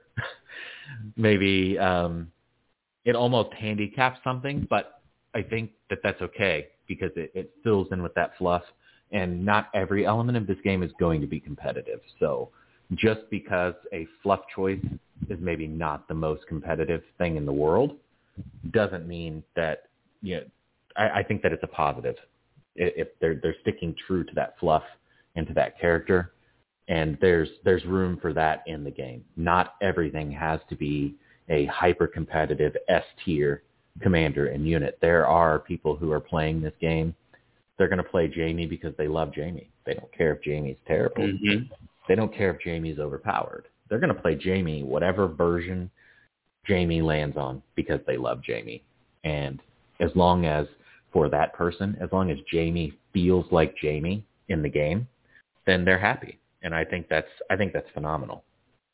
maybe um, it almost handicaps something, but I think that that's okay because it, it fills in with that fluff, and not every element of this game is going to be competitive. So just because a fluff choice is maybe not the most competitive thing in the world doesn't mean that, you know, I, I think that it's a positive if they're they're sticking true to that fluff and to that character, and there's there's room for that in the game. Not everything has to be a hyper competitive S tier commander and unit. There are people who are playing this game. They're going to play Jaime because they love Jaime. They don't care if Jaime's terrible. Mm-hmm. They don't care if Jaime's overpowered. They're going to play Jaime, whatever version Jaime lands on, because they love Jaime. And as long as, for that person, as long as Jaime feels like Jaime in the game, then they're happy. And I think that's I think that's phenomenal.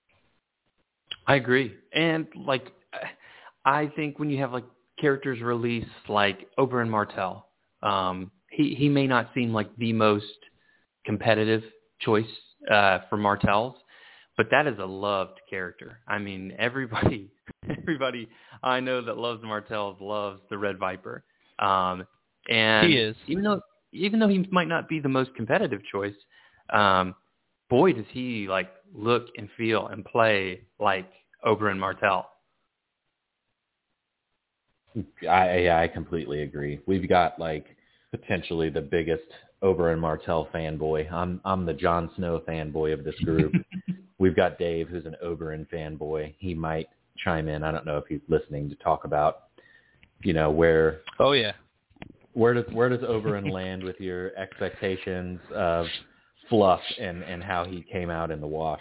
I agree. And like, I think when you have like characters released like Oberyn Martell, um, he he may not seem like the most competitive choice uh, for Martells, but that is a loved character. I mean, everybody everybody I know that loves Martells loves the Red Viper. Um, and he is. even though even though he might not be the most competitive choice, um, boy, does he like look and feel and play like Oberyn Martell. I yeah, I completely agree. We've got like potentially the biggest Oberyn Martell fanboy. I'm I'm the Jon Snow fanboy of this group. We've got Dave, who's an Oberyn fanboy. He might chime in. I don't know if he's listening to talk about, you know, where. Oh yeah. Where does where does Oberyn land with your expectations of fluff and, and how he came out in the wash?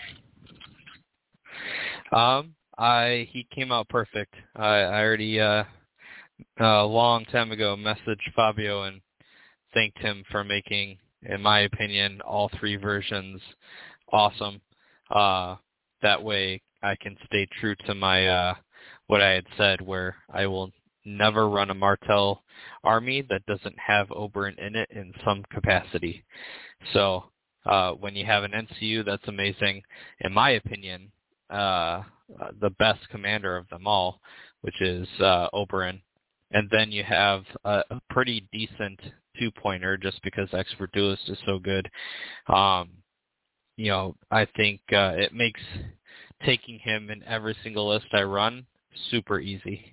Um, I he came out perfect. I, I already uh, a long time ago messaged Fabio and thanked him for making, in my opinion, all three versions awesome. Uh, that way I can stay true to my uh, what I had said, where I will never run a Martell army that doesn't have Oberyn in it in some capacity. So uh, when you have an N C U that's amazing, in my opinion, uh, uh, the best commander of them all, which is uh, Oberyn. And then you have a, a pretty decent two-pointer just because Expert Duelist is so good. Um, you know, I think uh, it makes taking him in every single list I run super easy.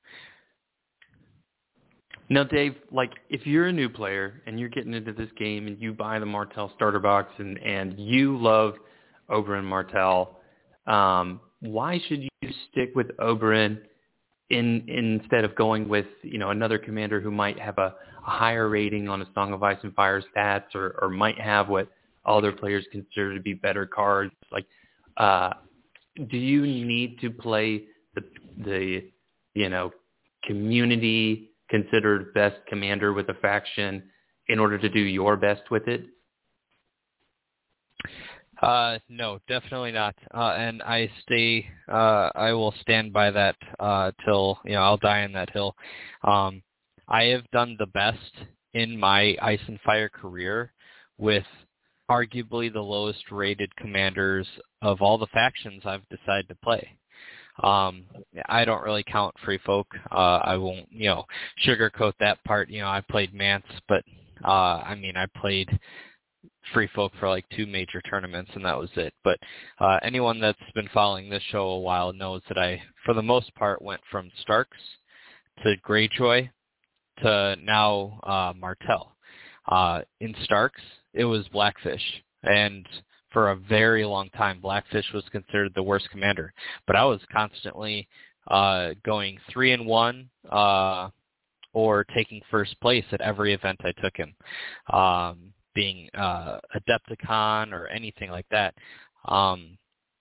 Now, Dave, like if you're a new player and you're getting into this game and you buy the Martell starter box and, and you love Oberyn Martell, um, why should you stick with Oberyn in, instead of going with, you know, another commander who might have a, a higher rating on a Song of Ice and Fire stats or, or might have what other players consider to be better cards? Like, uh, do you need to play the, the you know, community considered best commander with a faction in order to do your best with it? Uh, no, definitely not. Uh, and I stay, uh, I will stand by that, uh, till, you know, I'll die on that hill. Um, I have done the best in my Ice and Fire career with arguably the lowest rated commanders of all the factions I've decided to play. Um, I don't really count Free Folk. Uh, I won't, you know, sugarcoat that part. You know, I played Mance, but, uh, I mean, I played Free Folk for like two major tournaments, and that was it. But uh, anyone that's been following this show a while knows that I, for the most part, went from Starks to Greyjoy to now uh, Martell. Uh, in Starks, it was Blackfish, and for a very long time, Blackfish was considered the worst commander. But I was constantly uh, going three and one uh, or taking first place at every event I took him. Um, being uh, Adepticon or anything like that, um,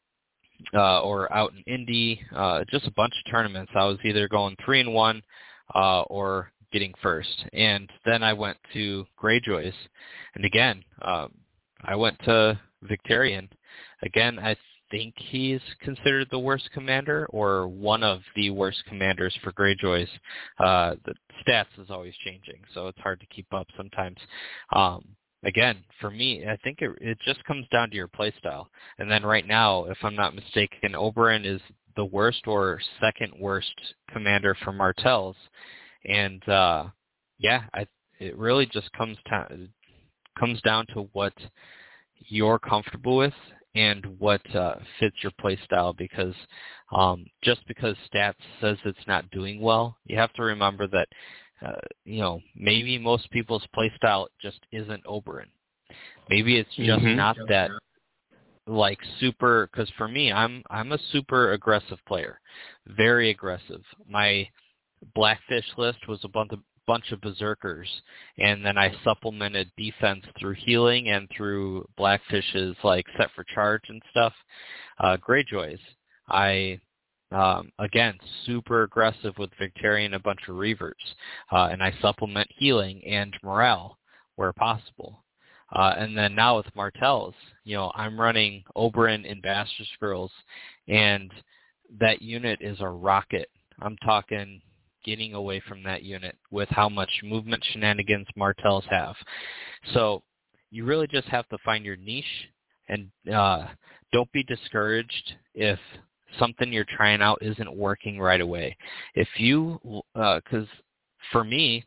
uh, or out in Indy, uh, just a bunch of tournaments. I was either going three and one uh, or getting first. And then I went to Greyjoys, and again, um, I went to Victarion. Again, I think he's considered the worst commander or one of the worst commanders for Greyjoys. Uh, the stats is always changing, so it's hard to keep up sometimes. Um, Again, for me, I think it, it just comes down to your play style. And then right now, if I'm not mistaken, Oberyn is the worst or second worst commander for Martells. And, uh, yeah, I, it really just comes, to, comes down to what you're comfortable with and what uh, fits your play style. Because um, just because stats says it's not doing well, you have to remember that Uh, you know, maybe most people's playstyle just isn't Oberyn. Maybe it's just mm-hmm. not that, like, super, because for me, I'm I'm a super aggressive player, very aggressive. My Blackfish list was a bunch of, bunch of berserkers, and then I supplemented defense through healing and through Blackfish's, like, set for charge and stuff. Uh, Greyjoys, I... Um, again, super aggressive with Victarion and a bunch of Reavers. Uh, and I supplement healing and morale where possible. Uh, and then now with Martells, you know, I'm running Oberyn and Bastard Squirrels, and that unit is a rocket. I'm talking getting away from that unit with how much movement shenanigans Martells have. So you really just have to find your niche, and uh, don't be discouraged if something you're trying out isn't working right away. If you, because uh, for me,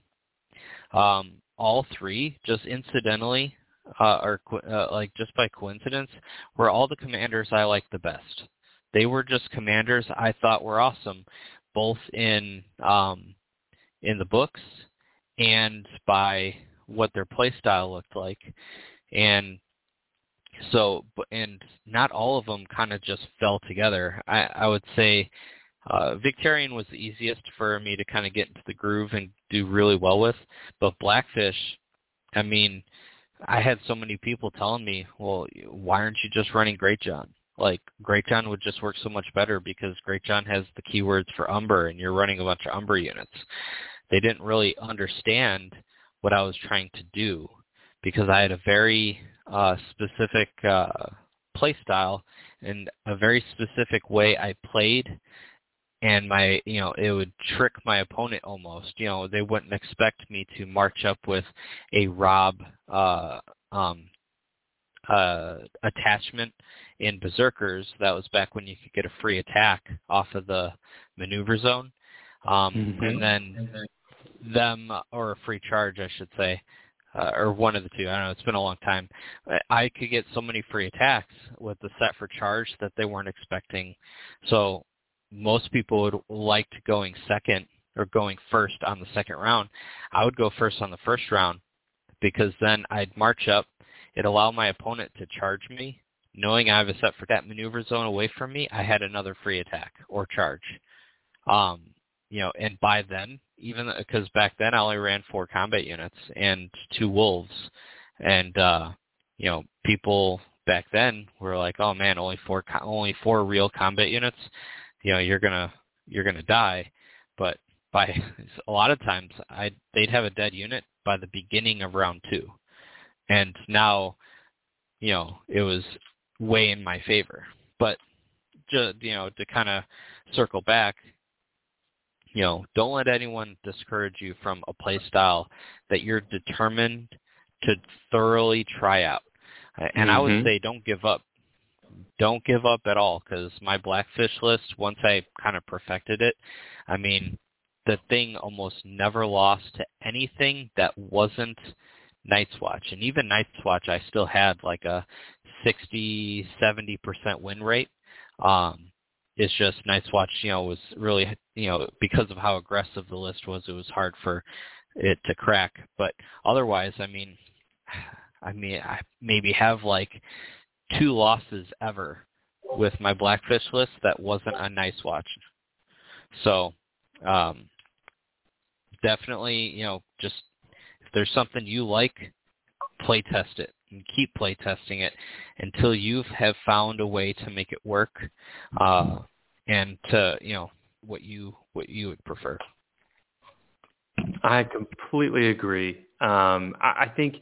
um, all three just incidentally, uh, or uh, like just by coincidence, were all the commanders I liked the best. They were just commanders I thought were awesome, both in um, in the books and by what their play style looked like. And So, and not all of them kind of just fell together. I, I would say uh, Victarion was the easiest for me to kind of get into the groove and do really well with. But Blackfish, I mean, I had so many people telling me, well, why aren't you just running Greatjon? Like, Greatjon would just work so much better because Greatjon has the keywords for Umber, and you're running a bunch of Umber units. They didn't really understand what I was trying to do, because I had a very uh, specific uh, play style and a very specific way I played, and my, you know, it would trick my opponent almost. You know, they wouldn't expect me to march up with a Rob uh, um, uh, attachment in Berserkers. That was back when you could get a free attack off of the maneuver zone, um, mm-hmm. and then them, or a free charge, I should say. Uh, or one of the two. I don't know. It's been a long time. I could get so many free attacks with the set for charge that they weren't expecting. So most people would like to going second or going first on the second round. I would go first on the first round because then I'd march up. It'd allow my opponent to charge me. Knowing I have a set for that maneuver zone away from me, I had another free attack or charge. Um, you know, and by then, even because back then I only ran four combat units and two wolves, and uh, you know, people back then were like, "Oh man, only four, only four real combat units. You know, you're gonna you're gonna die." But by a lot of times, I they'd have a dead unit, by the beginning of round two. And now, you know, it was way in my favor. But, just, you know, to kind of circle back, you know, don't let anyone discourage you from a play style that you're determined to thoroughly try out. And mm-hmm. I would say don't give up. Don't give up at all, because my Blackfish list, once I kind of perfected it, I mean, the thing almost never lost to anything that wasn't Night's Watch. And even Night's Watch, I still had like a sixty, seventy percent win rate. Um, it's just Night's Watch, you know, was really, you know, because of how aggressive the list was, it was hard for it to crack. But otherwise, I mean, I mean, I maybe have like two losses ever with my Blackfish list that wasn't a Night's Watch. So, um, definitely, you know, just if there's something you like, play test it and keep play testing it until you have found a way to make it work, uh, and to, you know, what you what you would prefer. I completely agree. Um, I, I think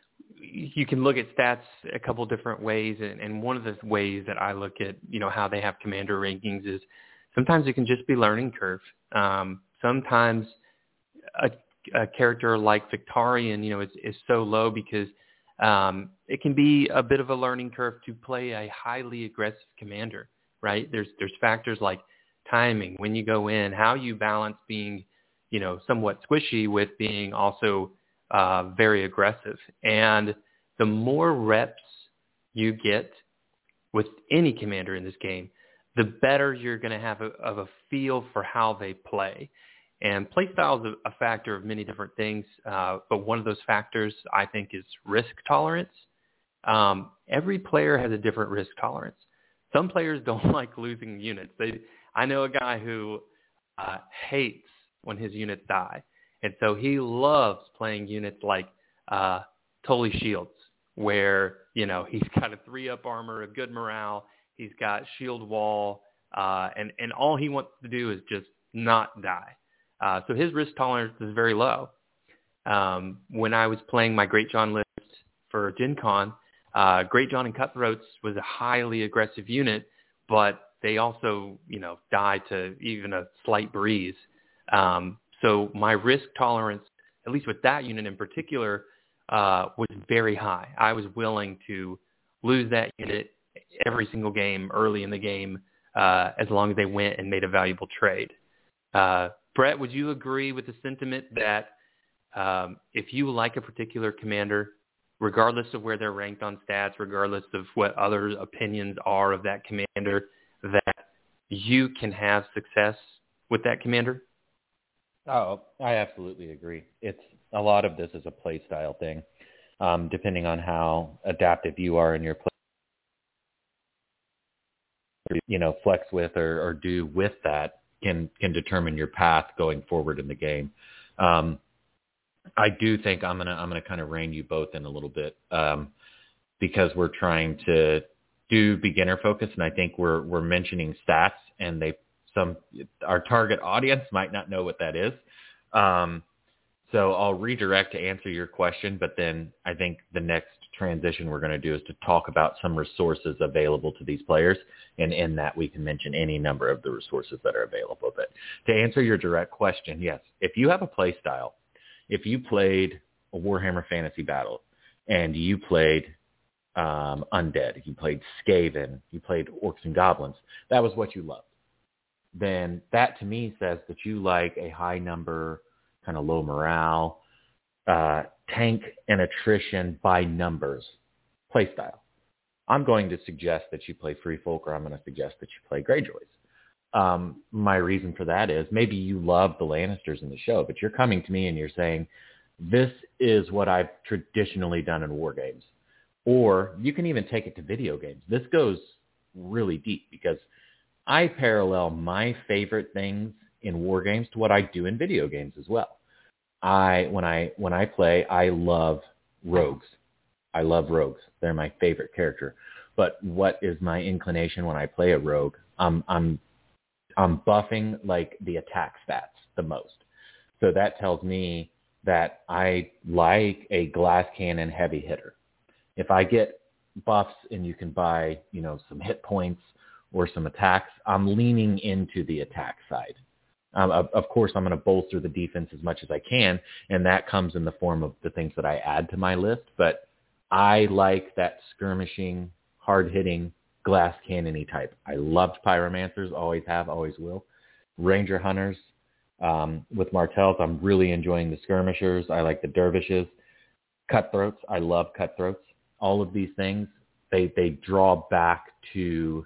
you can look at stats a couple different ways, and, and one of the ways that I look at, you know, how they have commander rankings is sometimes it can just be learning curve. Um, sometimes a, a character like Victarion, you know, is, is so low because um, it can be a bit of a learning curve to play a highly aggressive commander, right? There's there's factors like timing, when you go in, how you balance being, you know, somewhat squishy with being also uh, very aggressive. And the more reps you get with any commander in this game, the better you're going to have a, of a feel for how they play. And play style is a, a factor of many different things, uh, but one of those factors, I think, is risk tolerance. Um, every player has a different risk tolerance. Some players don't like losing units. They, I know a guy who uh, hates when his units die, and so he loves playing units like uh, Tully Shields, where, you know, he's got a three-up armor, a good morale, he's got shield wall, uh, and, and all he wants to do is just not die. Uh, so his risk tolerance is very low. Um, when I was playing my Great John list for Gen Con, uh, Great John and Cutthroats was a highly aggressive unit, but they also, you know, die to even a slight breeze. Um, so my risk tolerance, at least with that unit in particular, uh, was very high. I was willing to lose that unit every single game early in the game, uh, as long as they went and made a valuable trade. Uh, Brett, would you agree with the sentiment that um, if you like a particular commander, regardless of where they're ranked on stats, regardless of what other opinions are of that commander, that you can have success with that commander? Oh, I absolutely agree. It's a lot of this is a play style thing, um, depending on how adaptive you are in your play. You know, flex with or, or do with that can can determine your path going forward in the game. Um, I do think I'm gonna I'm gonna kind of rein you both in a little bit, um, because we're trying to do beginner focus, and I think we're we're mentioning stats, and they some our target audience might not know what that is. Um, so I'll redirect to answer your question, but then I think the next transition we're going to do is to talk about some resources available to these players, and in that we can mention any number of the resources that are available. But to answer your direct question, yes, if you have a play style, if you played a Warhammer Fantasy Battle and you played um, Undead, you played Skaven, you played Orcs and Goblins, that was what you loved, then that to me says that you like a high number, kind of low morale, uh, tank and attrition by numbers play style. I'm going to suggest that you play Free Folk, or I'm going to suggest that you play Greyjoys. Um, my reason for that is maybe you love the Lannisters in the show, but you're coming to me and you're saying, this is what I've traditionally done in war games. Or you can even take it to video games. This goes really deep because I parallel my favorite things in war games to what I do in video games as well. I when I when I play, I love rogues. I love rogues. They're my favorite character. But what is my inclination when I play a rogue? I'm I'm I'm buffing like the attack stats the most. So that tells me that I like a glass cannon heavy hitter. If I get buffs and you can buy, you know, some hit points or some attacks, I'm leaning into the attack side. Um, of, of course, I'm going to bolster the defense as much as I can, and that comes in the form of the things that I add to my list. But I like that skirmishing, hard-hitting, glass cannon-y type. I loved pyromancers, always have, always will. Ranger hunters um, with martells, I'm really enjoying the skirmishers. I like the dervishes. Cutthroats, I love cutthroats. All of these things, they they draw back to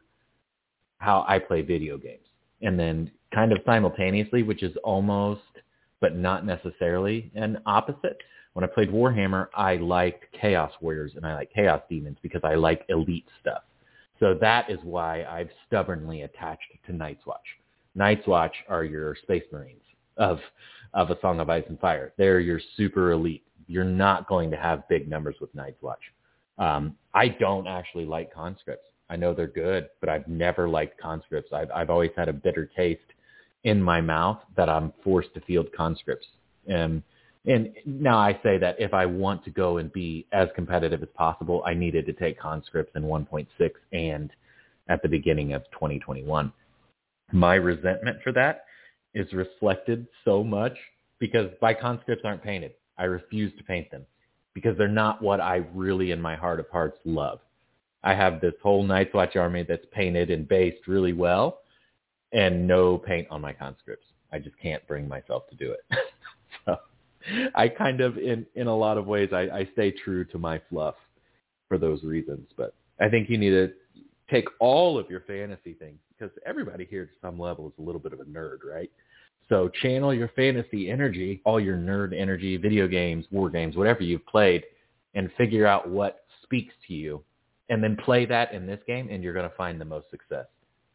how I play video games. And then kind of simultaneously, which is almost, but not necessarily, an opposite. When I played Warhammer, I liked Chaos Warriors and I like Chaos Demons because I like elite stuff. So that is why I've stubbornly attached to Night's Watch. Night's Watch are your Space Marines of of A Song of Ice and Fire. They're your super elite. You're not going to have big numbers with Night's Watch. Um, I don't actually like conscripts. I know they're good, but I've never liked conscripts. I've, I've always had a bitter taste in my mouth that I'm forced to field conscripts. And, and now I say that if I want to go and be as competitive as possible, I needed to take conscripts in one point six and at the beginning of twenty twenty-one. My resentment for that is reflected so much because my conscripts aren't painted. I refuse to paint them because they're not what I really in my heart of hearts love. I have this whole Night's Watch army that's painted and based really well and no paint on my conscripts. I just can't bring myself to do it. So I kind of, in, in a lot of ways, I, I stay true to my fluff for those reasons. But I think you need to take all of your fantasy things because everybody here to some level is a little bit of a nerd, right? So channel your fantasy energy, all your nerd energy, video games, war games, whatever you've played, and figure out what speaks to you. And then play that in this game, and you're going to find the most success.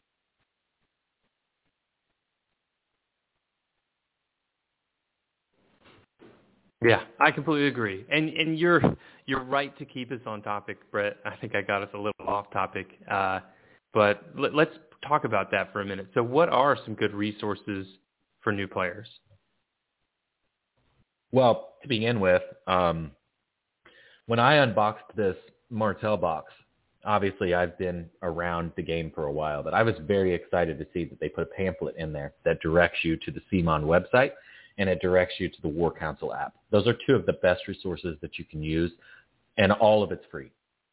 Yeah, I completely agree. And and you're you're right to keep us on topic, Brett. I think I got us a little off topic. Uh, but let, let's talk about that for a minute. So what are some good resources for new players? Well, to begin with, um, when I unboxed this Martell box, obviously I've been around the game for a while, but I was very excited to see that they put a pamphlet in there that directs you to the C M O N website and it directs you to the War Council app. Those are two of the best resources that you can use, and all of it's free.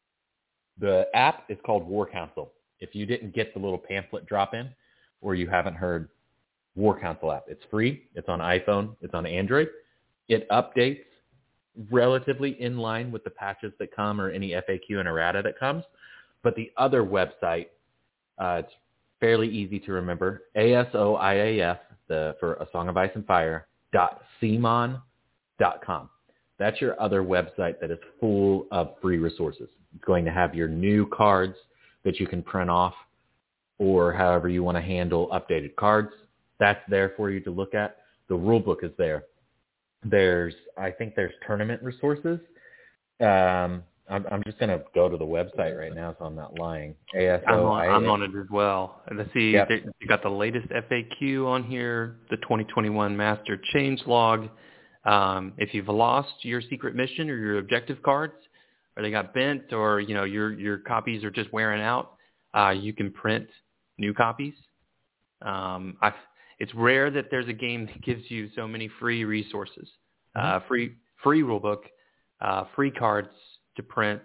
The app is called War Council. If you didn't get the little pamphlet drop-in or you haven't heard, War Council app, it's free. It's on iPhone. It's on Android. It updates relatively in line with the patches that come or any F A Q and errata that comes. But the other website, uh, it's fairly easy to remember, A S O I A F, the, for A Song of Ice and Fire, dot C M O N dot com. That's your other website that is full of free resources. It's going to have your new cards that you can print off or however you want to handle updated cards. That's there for you to look at. The rule book is there. There's, I think there's tournament resources. Um, I'm, I'm just going to go to the website right now, so I'm not lying. A S O I A F. I'm on, I'm on it as well. And let's see, Yep. they, you got the latest F A Q on here, the twenty twenty-one Master Change Log. Um, if you've lost your secret mission or your objective cards, or they got bent, or you know your your copies are just wearing out, uh, you can print new copies. Um, I, it's rare that there's a game that gives you so many free resources, uh, free free rulebook, uh, free cards to print,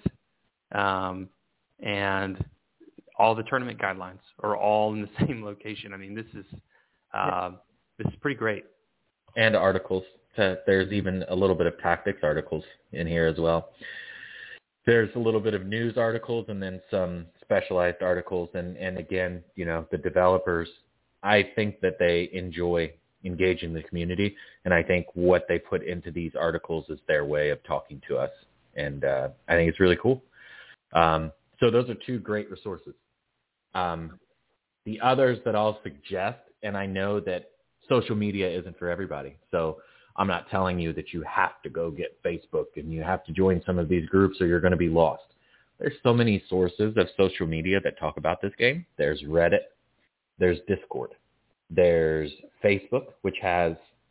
um, and all the tournament guidelines are all in the same location. I mean, this is uh, this is pretty great. And articles. There's even a little bit of tactics articles in here as well. There's a little bit of news articles and then some specialized articles. And, and again, you know, the developers, I think that they enjoy engaging the community. And I think what they put into these articles is their way of talking to us. And uh, I think it's really cool. Um, so those are two great resources. Um, the others that I'll suggest, and I know that social media isn't for everybody. So I'm not telling you that you have to go get Facebook and you have to join some of these groups or you're going to be lost. There's so many sources of social media that talk about this game. There's Reddit. There's Discord. There's Facebook, which has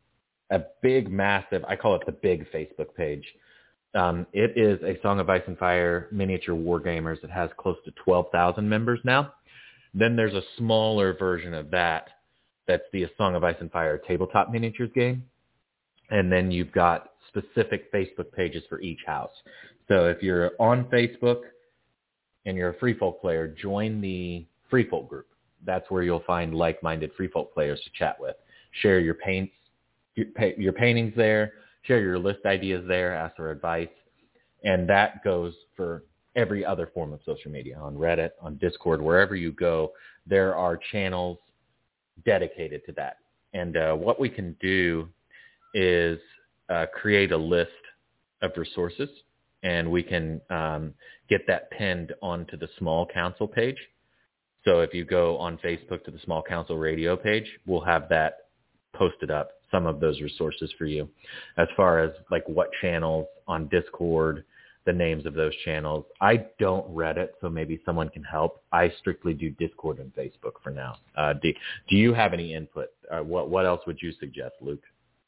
a big, massive, I call it the big Facebook page. Um, it is a Song of Ice and Fire miniature wargamers. It has close to twelve thousand members now. Then there's a smaller version of that. That's the Song of Ice and Fire tabletop miniatures game. And then you've got specific Facebook pages for each house. So if you're on Facebook and you're a Free Folk player, join the Free Folk group. That's where you'll find like-minded Free Folk players to chat with. Share your paints, your, your paintings there. Share your list ideas there. Ask for advice. And that goes for every other form of social media, on Reddit, on Discord, wherever you go. There are channels dedicated to that. And uh, what we can do is uh, create a list of resources, and we can um, get that pinned onto the Small Council page. So if you go on Facebook to the Small Council radio page, we'll have that posted up, some of those resources for you. As far as like what channels on Discord, the names of those channels, I don't Reddit, so maybe someone can help. I strictly do Discord and Facebook for now. Uh, do, do you have any input? Uh, what what else would you suggest, Luke?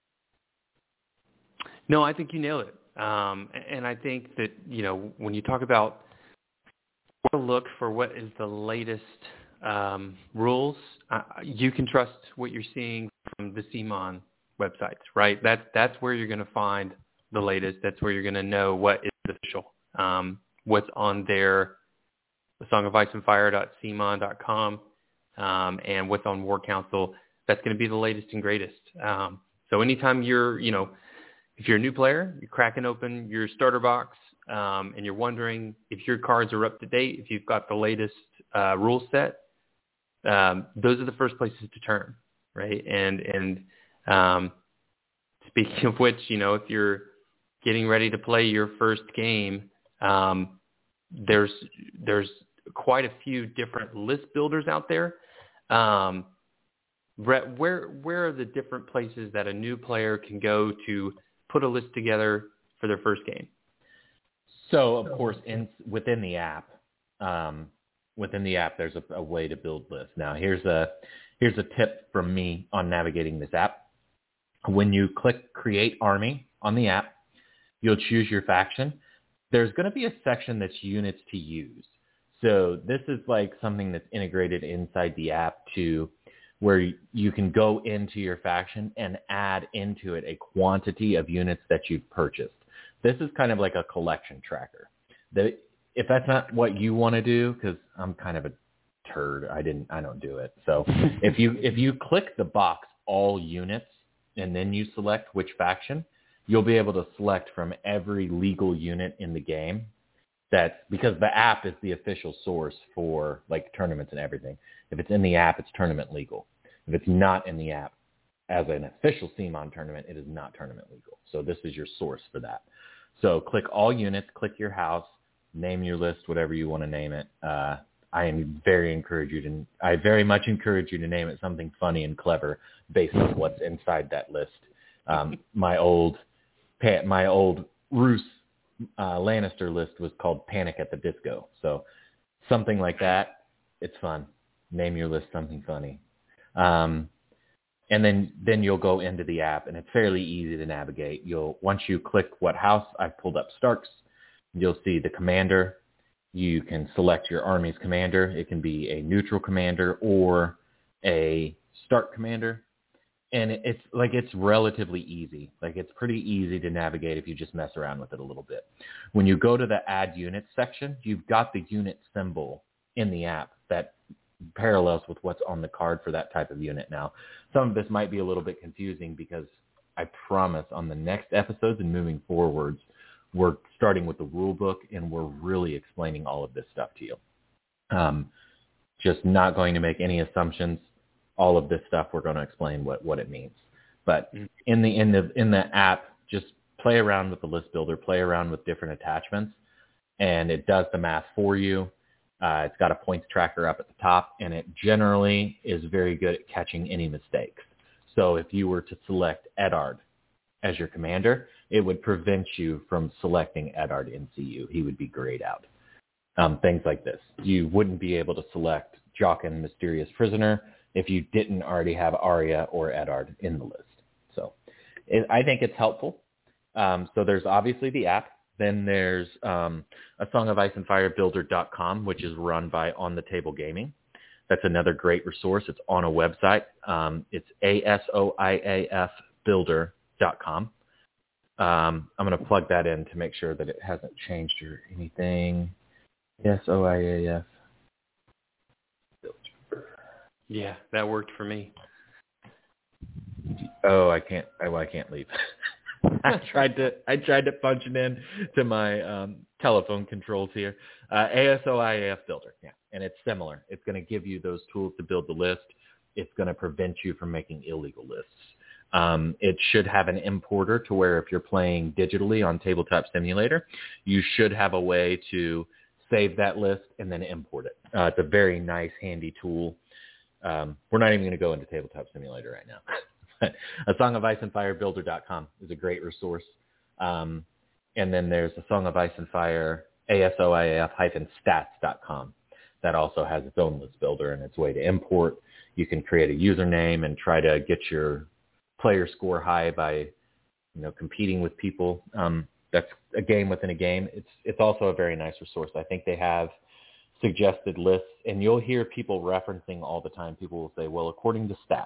No, I think you nailed it. Um, and I think that, you know, when you talk about what to look for, what is the latest um, rules, uh, you can trust what you're seeing from the C M O N websites, right? That's, that's where you're going to find the latest. That's where you're going to know what is official, um, what's on their song of ice and fire dot c m o n dot com, um, and what's on War Council. That's going to be the latest and greatest. Um, so anytime you're, you know, if you're a new player, you're cracking open your starter box, um, and you're wondering if your cards are up to date, if you've got the latest uh, rule set, um, those are the first places to turn, right? And and um, speaking of which, you know, if you're getting ready to play your first game, um, there's there's quite a few different list builders out there. Um, Brett, where where are the different places that a new player can go to put a list together for their first game? So, of course, in within the app, um, within the app, there's a, a way to build lists. Now, here's a here's a tip from me on navigating this app. When you click Create Army on the app, you'll choose your faction. There's going to be a section that's units to use. So this is like something that's integrated inside the app to where you can go into your faction and add into it a quantity of units that you've purchased. This is kind of like a collection tracker. The, if that's not what you want to do, because I'm kind of a turd, I didn't, I don't do it. So if you if you click the box all units and then you select which faction, you'll be able to select from every legal unit in the game. That's because the app is the official source for like tournaments and everything. If it's in the app, it's tournament legal. If it's not in the app as an official C M O N tournament, it is not tournament legal. So this is your source for that. So click all units, click your house, name your list, whatever you want to name it. Uh, I am very encourage you to, I very much encourage you to name it something funny and clever based on what's inside that list. Um, my old, my old Roose uh, Lannister list was called Panic at the Disco. So something like that. It's fun. Name your list something funny. Um, and then, then you'll go into the app, and it's fairly easy to navigate. You'll once you click what house, I've pulled up Stark's, you'll see the commander. You can select your army's commander. It can be a neutral commander or a Stark commander. And it's like it's relatively easy. Like it's pretty easy to navigate if you just mess around with it a little bit. When you go to the Add Units section, you've got the unit symbol in the app that parallels with what's on the card for that type of unit. Now, some of this might be a little bit confusing because I promise on the next episodes and moving forwards, we're starting with the rule book and we're really explaining all of this stuff to you. Um, just not going to make any assumptions. All of this stuff, we're going to explain what, what it means. But in the in the in the app, just play around with the list builder, play around with different attachments, and it does the math for you. Uh, it's got a points tracker up at the top, and it generally is very good at catching any mistakes. So if you were to select Eddard as your commander, it would prevent you from selecting Eddard in C U. He would be grayed out. Um, things like this. You wouldn't be able to select Jaqen Mysterious Prisoner if you didn't already have Arya or Eddard in the list. So it, I think it's helpful. Um, so there's obviously the app. Then there's um, a Song of Ice and Fire Builder dot com, which is run by On the Table Gaming. That's another great resource. It's on a website. Um, it's A S O I A F Builder dot com. Um, I'm going to plug that in to make sure that it hasn't changed or anything. A S O I A F Builder. Yeah, that worked for me. Oh, I can't. Oh, I can't leave. I tried to. I tried to punch it in to my um, telephone controls here. Uh, A S O I A F Builder, yeah, and it's similar. It's going to give you those tools to build the list. It's going to prevent you from making illegal lists. Um, it should have an importer to where if you're playing digitally on Tabletop Simulator, you should have a way to save that list and then import it. Uh, it's a very nice, handy tool. Um, we're not even going to go into Tabletop Simulator right now. A Song of Ice and Fire Builder dot com is a great resource. Um, and then there's a Song of Ice and Fire A S O I A F stats dot com that also has its own list builder and its way to import. You can create a username and try to get your player score high by, you know, competing with people. Um, that's a game within a game. It's it's also a very nice resource. I think they have suggested lists, and you'll hear people referencing all the time. People will say, well, according to stats.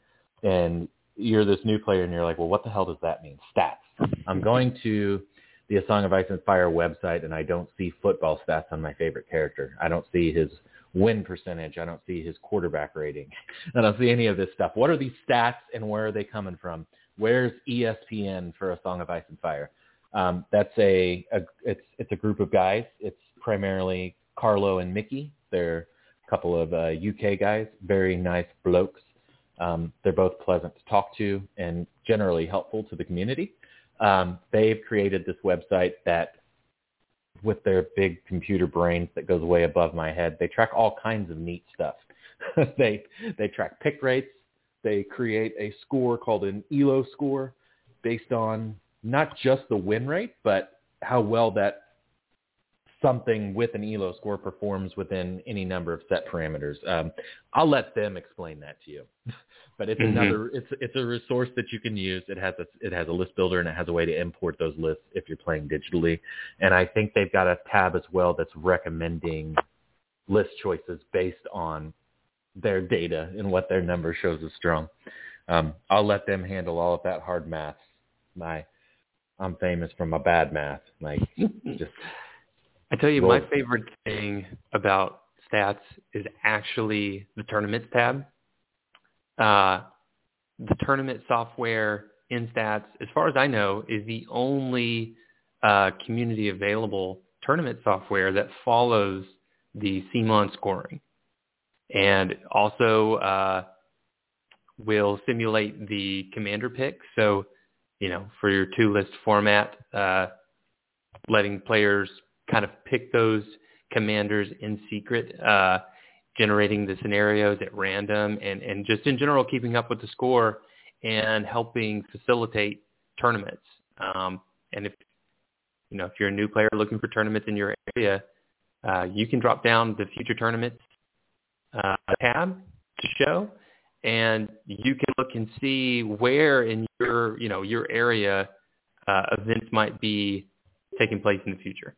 And you're this new player and you're like, well, what the hell does that mean? Stats. I'm going to the A Song of Ice and Fire website and I don't see football stats on my favorite character. I don't see his win percentage. I don't see his quarterback rating. I don't see any of this stuff. What are these stats and where are they coming from? Where's E S P N for A Song of Ice and Fire? Um, that's a, a it's it's a group of guys. It's primarily Carlo and Mickey. They're a couple of uh, U K guys, very nice blokes. Um, they're both pleasant to talk to and generally helpful to the community. Um, they've created this website that, with their big computer brains that goes way above my head, they track all kinds of neat stuff. they they track pick rates. They create a score called an E L O score based on not just the win rate, but how well that something with an E L O score performs within any number of set parameters. Um, I'll let them explain that to you. But it's mm-hmm. another, it's it's a resource that you can use. It has a it has a list builder and it has a way to import those lists if you're playing digitally. And I think they've got a tab as well that's recommending list choices based on their data and what their number shows as strong. Um, I'll let them handle all of that hard math. My I'm famous for my bad math. Like just. I tell you, roll. My favorite thing about stats is actually the tournaments tab. Uh, the tournament software in Stats, as far as I know, is the only uh, community available tournament software that follows the C M O N scoring, and also uh, will simulate the commander pick. So, you know, for your two list format, uh, letting players kind of pick those commanders in secret, uh, generating the scenarios at random, and, and just in general keeping up with the score and helping facilitate tournaments. Um, and if you know if you're a new player looking for tournaments in your area, uh, you can drop down the future tournaments uh, tab to show, and you can look and see where in your you know your area uh, events might be taking place in the future.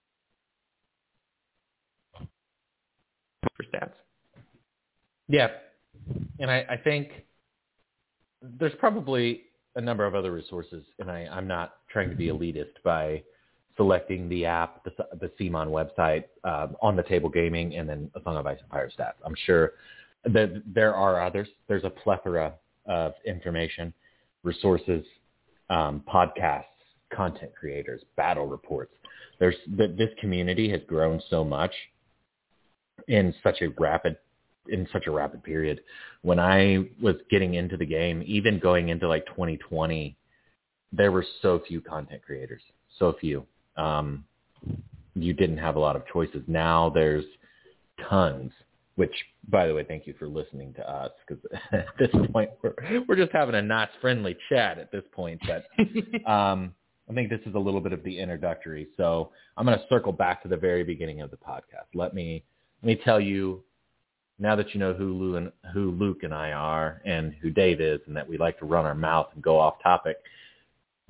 For stats. Yeah. And I, I think there's probably a number of other resources, and I, I'm not trying to be elitist by selecting the app, the, the C M O N website, um, On the Table Gaming, and then A Song of Ice and Fire stats. I'm sure that there are others. There's a plethora of information, resources, um, podcasts, content creators, battle reports. There's th- this community has grown so much in such a rapid in such a rapid period. When I was getting into the game, even going into like twenty twenty, there were so few content creators, so few. Um, you didn't have a lot of choices. Now there's tons, which, by the way, thank you for listening to us, because at this point we're, we're just having a not friendly chat at this point. But um, I think this is a little bit of the introductory. So I'm going to circle back to the very beginning of the podcast. Let me Let me tell you, now that you know who Lou and who Luke and I are, and who Dave is, and that we like to run our mouth and go off topic,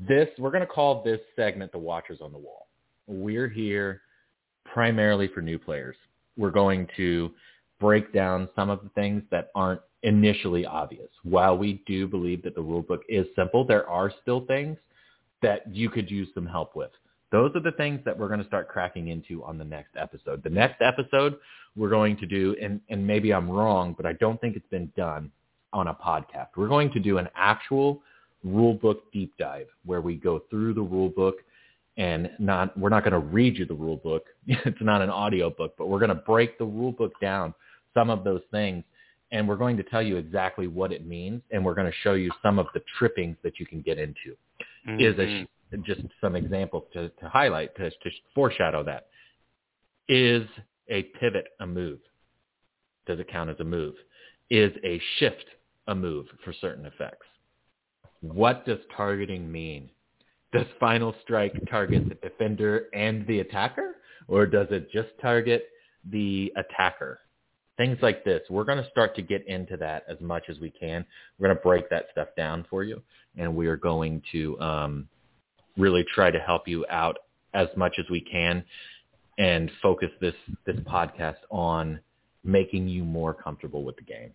this, we're going to call this segment the Watchers on the Wall. We're here primarily for new players. We're going to break down some of the things that aren't initially obvious. While we do believe that the rule book is simple, there are still things that you could use some help with. Those are the things that we're going to start cracking into on the next episode. The next episode we're going to do, and, and maybe I'm wrong, but I don't think it's been done on a podcast. We're going to do an actual rule book deep dive where we go through the rule book, and not we're not going to read you the rule book. It's not an audio book, but we're going to break the rule book down, some of those things, and we're going to tell you exactly what it means, and we're going to show you some of the trippings that you can get into. Mm-hmm. Is a just some examples to, to highlight, to, to foreshadow that. Is a pivot a move? Does it count as a move? Is a shift a move for certain effects? What does targeting mean? Does Final Strike target the defender and the attacker, or does it just target the attacker? Things like this. We're going to start to get into that as much as we can. We're going to break that stuff down for you, and we are going to um, really try to help you out as much as we can and focus this, this podcast on making you more comfortable with the game.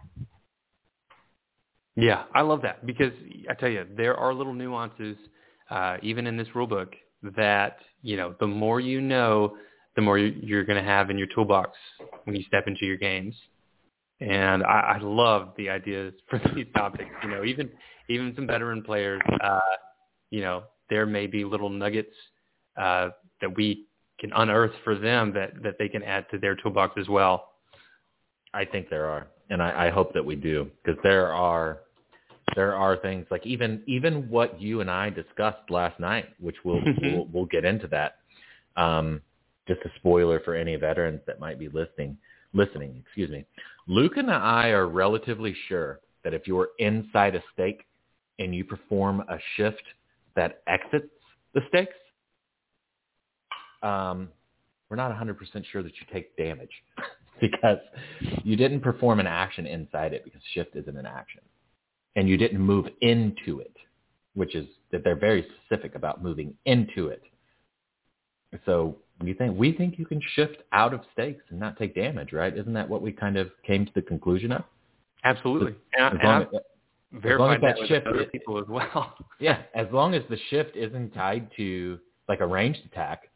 Yeah, I love that because I tell you, there are little nuances, uh, even in this rule book, that, you know, the more you know, the more you're going to have in your toolbox when you step into your games. And I, I love the ideas for these topics. You know, even even some veteran players, uh, you know, there may be little nuggets uh, that we can unearth for them that, that they can add to their toolbox as well. I think there are, and I, I hope that we do, because there are there are things like even even what you and I discussed last night, which we'll we'll, we'll get into that. Um, just a spoiler for any veterans that might be listening. Listening, excuse me. Luke and I are relatively sure that if you're inside a stake and you perform a shift that exits the stakes, um, we're not one hundred percent sure that you take damage because you didn't perform an action inside it, because shift isn't an action. And you didn't move into it, which is that they're very specific about moving into it. So we think we think you can shift out of stakes and not take damage, right? Isn't that what we kind of came to the conclusion of? Absolutely. As, and as long I've as, verified as long as that, that shift with other it, people as well. Yeah, as long as the shift isn't tied to like a ranged attack.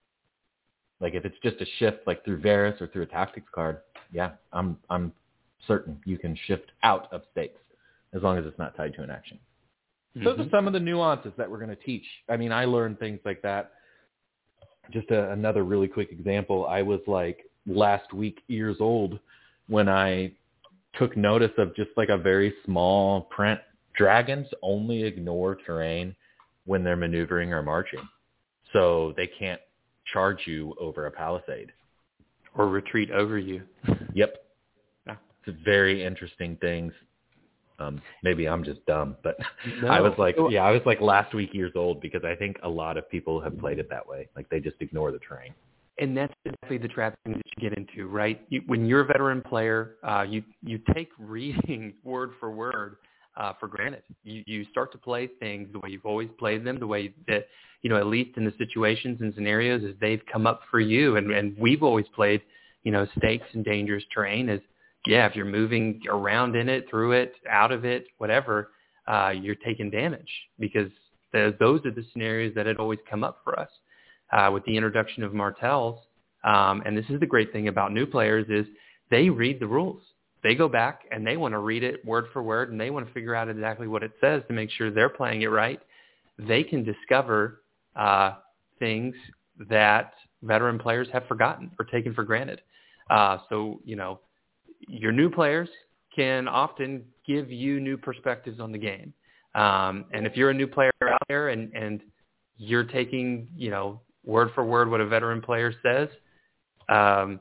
Like if it's just a shift like through Varus or through a tactics card, yeah, I'm I'm certain you can shift out of stakes as long as it's not tied to an action. Mm-hmm. Those are some of the nuances that we're going to teach. I mean, I learned things like that. Just a, another really quick example. I was like last week years old when I took notice of just like a very small print. Dragons only ignore terrain when they're maneuvering or marching. So they can't charge you over a palisade. Or retreat over you. Yep. Yeah. It's very interesting things. Um, maybe I'm just dumb, but no. I was like, yeah, I was like last week years old because I think a lot of people have played it that way. Like they just ignore the terrain. And that's exactly the trap that you get into, right? You, when you're a veteran player, uh, you, you take reading word for word uh, for granted. You, you start to play things the way you've always played them, the way that, you know, at least in the situations and scenarios as they've come up for you. And, and we've always played, you know, stakes and dangerous terrain as, yeah, if you're moving around in it, through it, out of it, whatever, uh, you're taking damage because the, those are the scenarios that had always come up for us. Uh, with the introduction of Martells, um, and this is the great thing about new players is they read the rules. They go back and they want to read it word for word, and they want to figure out exactly what it says to make sure they're playing it right. They can discover uh, things that veteran players have forgotten or taken for granted. Uh, so, you know, your new players can often give you new perspectives on the game. Um, and if you're a new player out there and, and you're taking, you know, word for word what a veteran player says, um,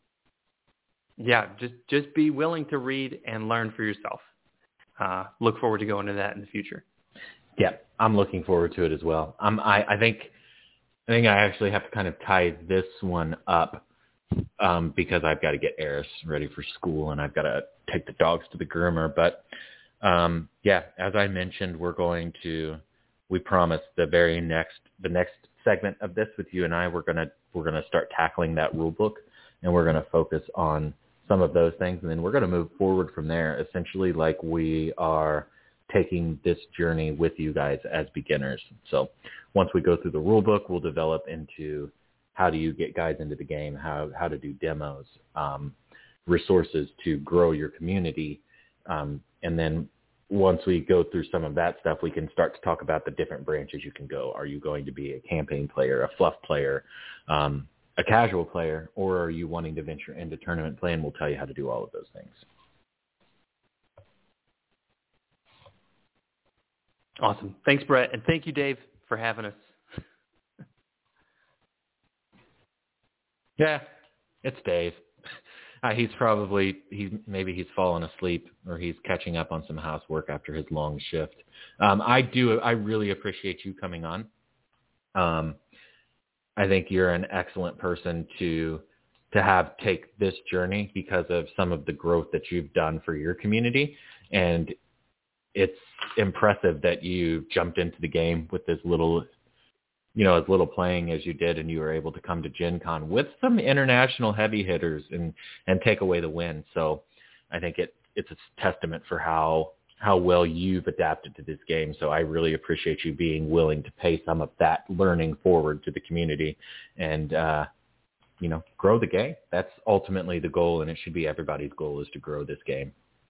yeah, just, just be willing to read and learn for yourself. Uh, look forward to going into that in the future. Yeah, I'm looking forward to it as well. Um, I, I think I think I actually have to kind of tie this one up um, because I've got to get Eris ready for school and I've got to take the dogs to the groomer. But um, yeah, as I mentioned, we're going to we promise the very next the next segment of this with you and I, we're gonna we're gonna start tackling that rule book, and we're gonna focus on some of those things, and then we're gonna move forward from there. Essentially, like we are taking this journey with you guys as beginners. So once we go through the rule book, we'll develop into how do you get guys into the game, how how to do demos, um, resources to grow your community, um, and then once we go through some of that stuff, we can start to talk about the different branches you can go. Are you going to be a campaign player, a fluff player, um, a casual player, or are you wanting to venture into tournament play? And we'll tell you how to do all of those things. Awesome. Thanks, Brett. And thank you, Dave, for having us. Yeah, it's Dave. Uh, he's probably, he maybe he's fallen asleep or he's catching up on some housework after his long shift. Um, I do, I really appreciate you coming on. Um, I think you're an excellent person to to have take this journey because of some of the growth that you've done for your community. And it's impressive that you jumped into the game with this little, you know, as little playing as you did, and you were able to come to Gen Con with some international heavy hitters and, and take away the win. So I think it it's a testament for how how well you've adapted to this game. So I really appreciate you being willing to pay some of that learning forward to the community and, uh, you know, grow the game. That's ultimately the goal, and it should be everybody's goal is to grow this game.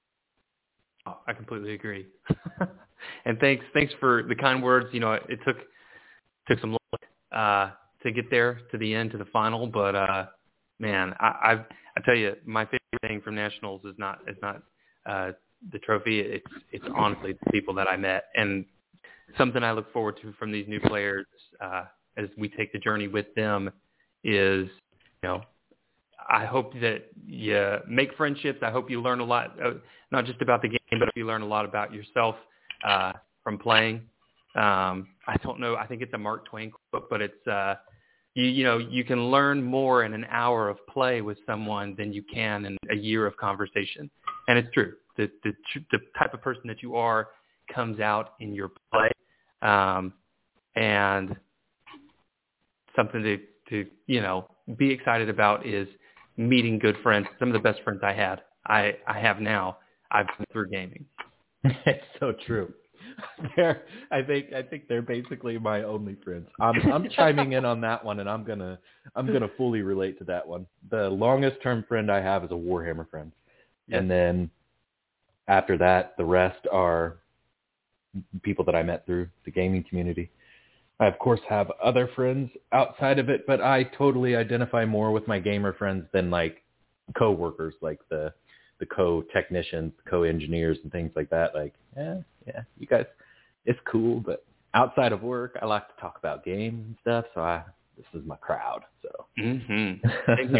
Oh, I completely agree. And thanks thanks for the kind words. You know, it took – Took some luck uh, to get there to the end, to the final, but uh, man, I, I've, I tell you, my favorite thing from Nationals is not is not uh, the trophy. It's it's honestly the people that I met, and something I look forward to from these new players uh, as we take the journey with them is, you know, I hope that you make friendships. I hope you learn a lot, uh, not just about the game, but you learn a lot about yourself uh, from playing. Um, I don't know. I think it's a Mark Twain quote, but it's, uh, you, you know, you can learn more in an hour of play with someone than you can in a year of conversation. And it's true. The, the, the type of person that you are comes out in your play. Um, and something to, to, you know, be excited about is meeting good friends. Some of the best friends I had, I, I have now, I've been through gaming. It's so true. They're, I think I think they're basically my only friends. I'm I'm chiming in on that one, and I'm gonna I'm gonna fully relate to that one. The longest term friend I have is a Warhammer friend, yes. And then after that, the rest are people that I met through the gaming community. I of course have other friends outside of it, but I totally identify more with my gamer friends than like co-workers, like the the co-technicians, co-engineers, and things like that. Like, yeah, yeah, you guys, it's cool, but outside of work, I like to talk about games and stuff, so I, this is my crowd, so. Mm-hmm.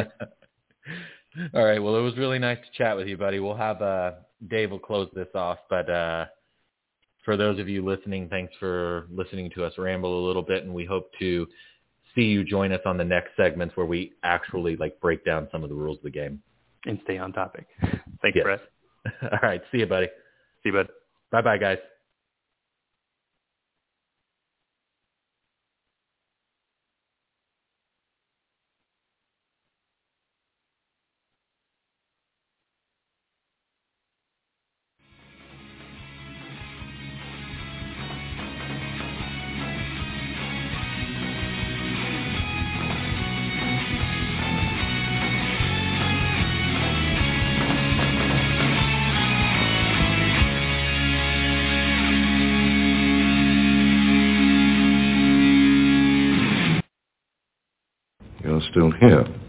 All right, well, it was really nice to chat with you, buddy. We'll have, uh, Dave will close this off, but uh, for those of you listening, thanks for listening to us ramble a little bit, and we hope to see you join us on the next segments where we actually, like, break down some of the rules of the game. And stay on topic. Thanks, yes. Brett. All right. See you, buddy. See you, bud. Bye-bye, guys. You're still here.